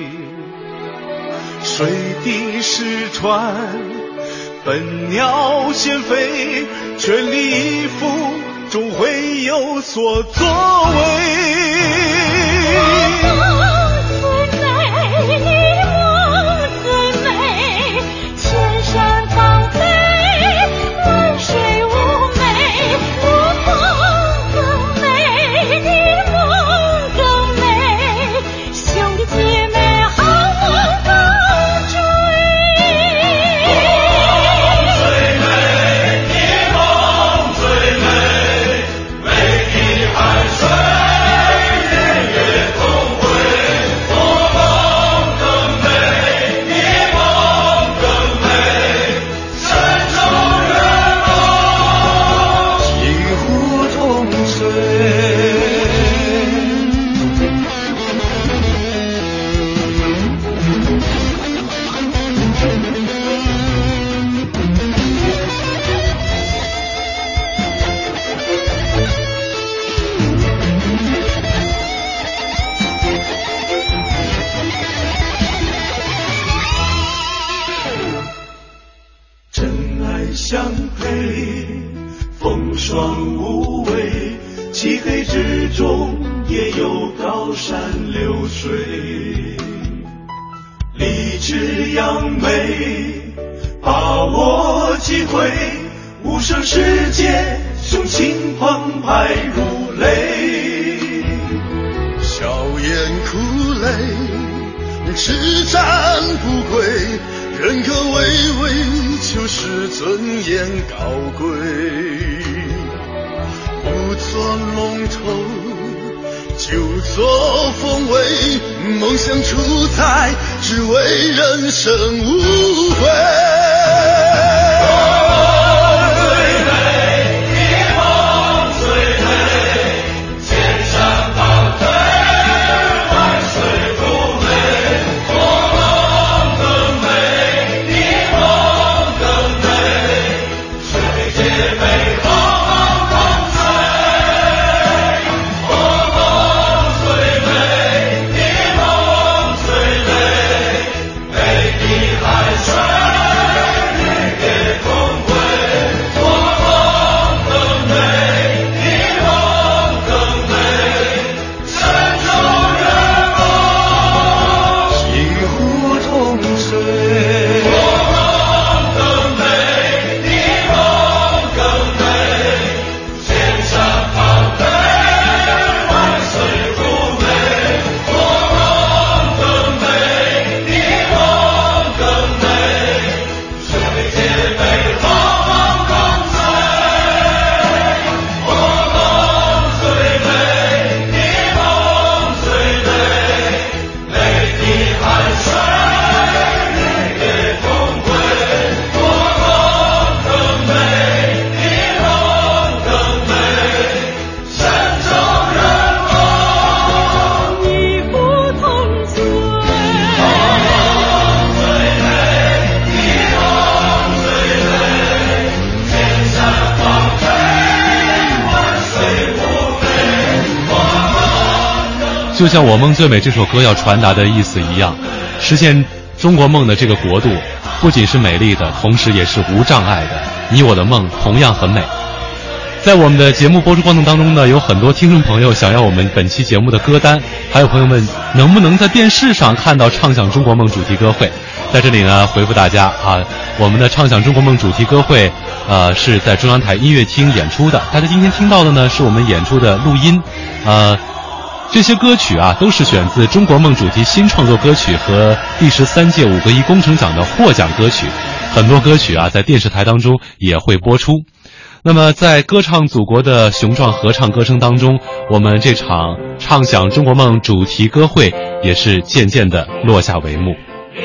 水滴石穿，笨鸟先飞，全力以赴，终会有所作为。 美的汗水，日月同辉。 相陪，风霜无畏，漆黑之中也有高山流水。立志扬眉，把握机会，无声世界，雄心澎湃如雷。笑颜哭泪，叱咤不归，人格巍巍，就是尊严高贵。不做龙头，就做凤尾，梦想出彩，只为人生无悔。 就像我梦最美这首歌要传达的意思一样，实现中国梦的这个国度不仅是美丽的，同时也是无障碍的。你我的梦同样很美。在我们的节目播出过程当中呢，有很多听众朋友想要我们本期节目的歌单，还有朋友们能不能在电视上看到畅想中国梦主题歌会。在这里呢回复大家啊，我们的畅想中国梦主题歌会呃是在中央台音乐厅演出的，大家今天听到的呢是我们演出的录音。呃这些歌曲啊，都是选自中国梦主题新创作歌曲和第十三届五个一工程奖的获奖歌曲。很多歌曲啊，在电视台当中也会播出。那么，在歌唱祖国的雄壮合唱歌声当中，我们这场畅想中国梦主题歌会也是渐渐地落下帷幕。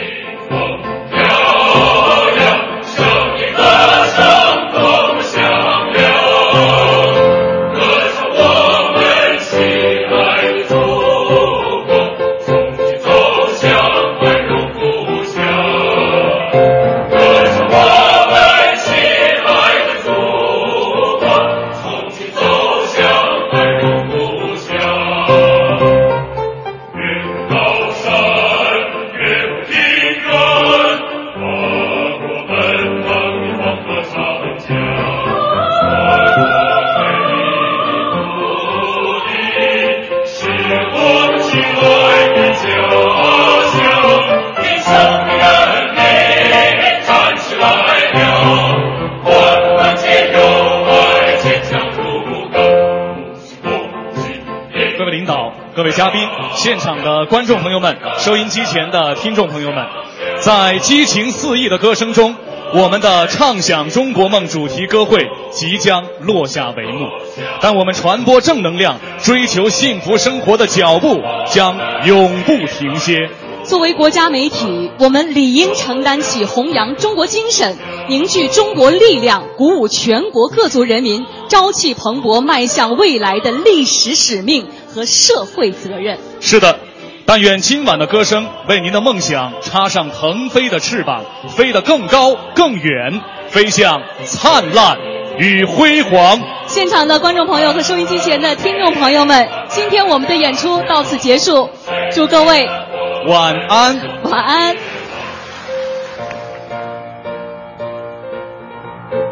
各位嘉宾，现场的观众朋友们，收音机前的听众朋友们，在激情四溢的歌声中，我们的畅想中国梦主题歌会即将落下帷幕，但我们传播正能量、追求幸福生活的脚步将永不停歇。 作为国家媒体，我们理应承担起弘扬中国精神、凝聚中国力量、鼓舞全国各族人民朝气蓬勃迈向未来的历史使命和社会责任。 是的，但愿今晚的歌声为您的梦想插上腾飞的翅膀，飞得更高更远，飞向灿烂与辉煌。 现场的观众朋友和收音机前的听众朋友们，今天我们的演出到此结束，祝各位晚安。 晚安。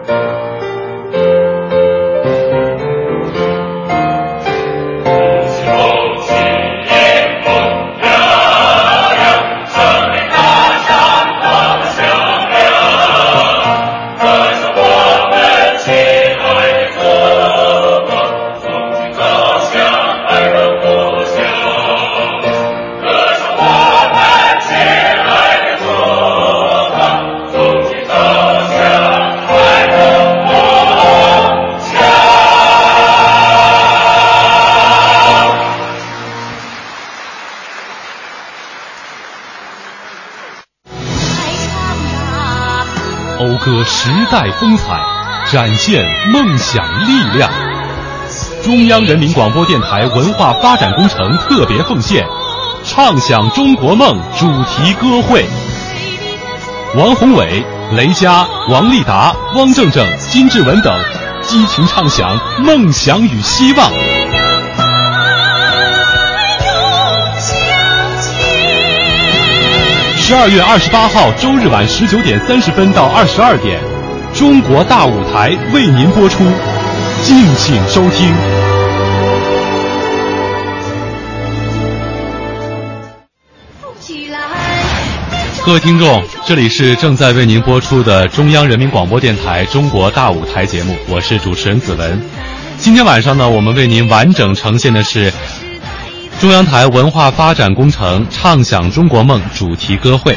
歌时代风采，展现梦想力量。中央人民广播电台文化发展工程特别奉献，畅想中国梦主题歌会。王宏伟、雷佳、王丽达、汪正正、金志文等激情唱响梦想与希望。十二月二十八号周日晚十九点三十分到二十二点，中国大舞台为您播出，敬请收听。各位听众，这里是正在为您播出的中央人民广播电台中国大舞台节目，我是主持人子文。今天晚上呢，我们为您完整呈现的是中央台文化发展工程畅想中国梦主题歌会。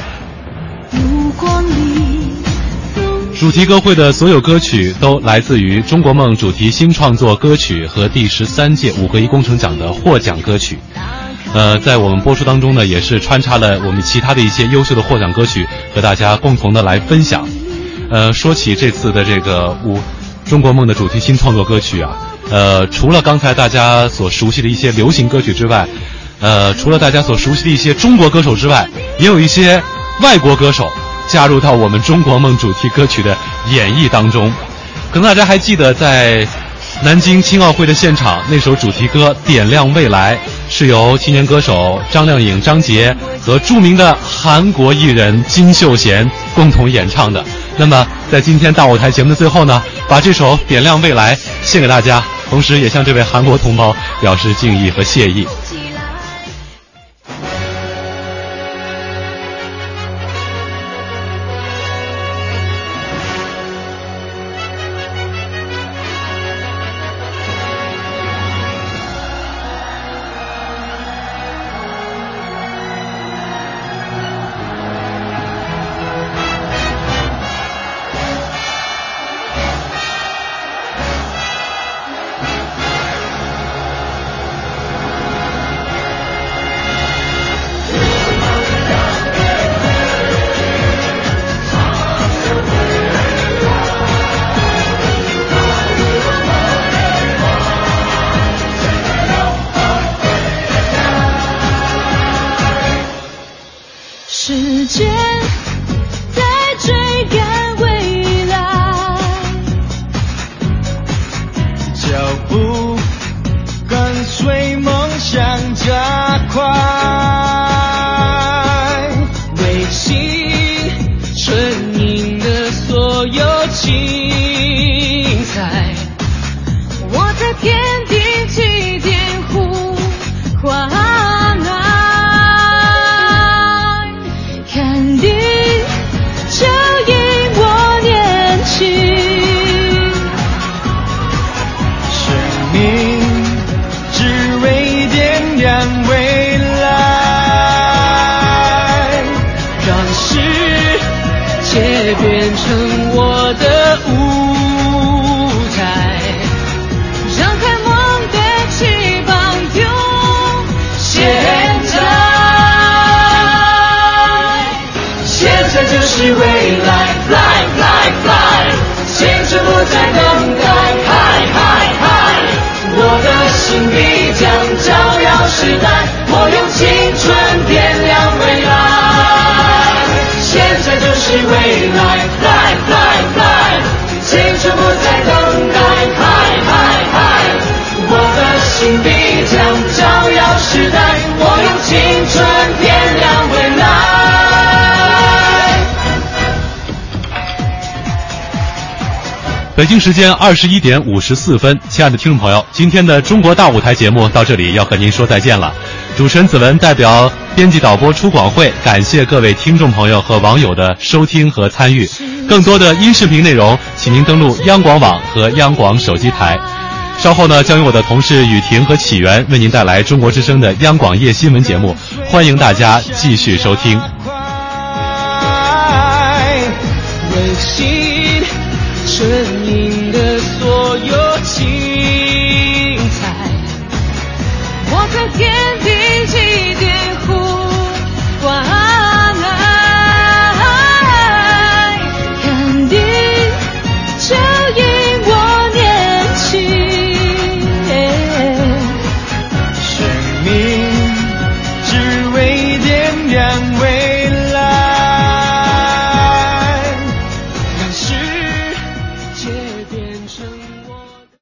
主题歌会的所有歌曲都来自于中国梦主题新创作歌曲和第十三届五个一工程奖的获奖歌曲。呃，在我们播出当中呢，也是穿插了我们其他的一些优秀的获奖歌曲，和大家共同的来分享。呃，说起这次的这个五中国梦的主题新创作歌曲啊，呃，除了刚才大家所熟悉的一些流行歌曲之外，呃，除了大家所熟悉的一些中国歌手之外，也有一些外国歌手加入到我们中国梦主题歌曲的演绎当中。可能大家还记得在南京青奥会的现场，那首主题歌《点亮未来》是由青年歌手张靓颖、张杰和著名的韩国艺人金秀贤共同演唱的。那么在今天大舞台节目的最后呢，把这首《点亮未来》献给大家，同时也向这位韩国同胞表示敬意和谢意。 时间在追赶未来， 脚步跟随梦想加快，维系纯银的所有精彩。 我在天地起点呼唤。 变成我的舞台， 张开梦的翅膀，用现在， 现在就是未来 ，fly fly fly， 青春不再等待 ，hi hi hi， 我的心必将照耀时代，我用青春点亮未来，现在就是未来。Fly fly fly， 青春不再等待 ，Hi hi hi， 我的心必将照耀时代，我用青春点亮未来。 北京时间二十一点五十四分，亲爱的听众朋友，今天的中国大舞台节目到这里要和您说再见了。主持人子文代表编辑导播出广会，感谢各位听众朋友和网友的收听和参与。更多的音视频内容，请您登录央广网和央广手机台。稍后呢，将由我的同事雨婷和启源为您带来中国之声的央广夜新闻节目，欢迎大家继续收听。 维系纯银的所有精彩， 我在天地起点呼唤爱，看地变成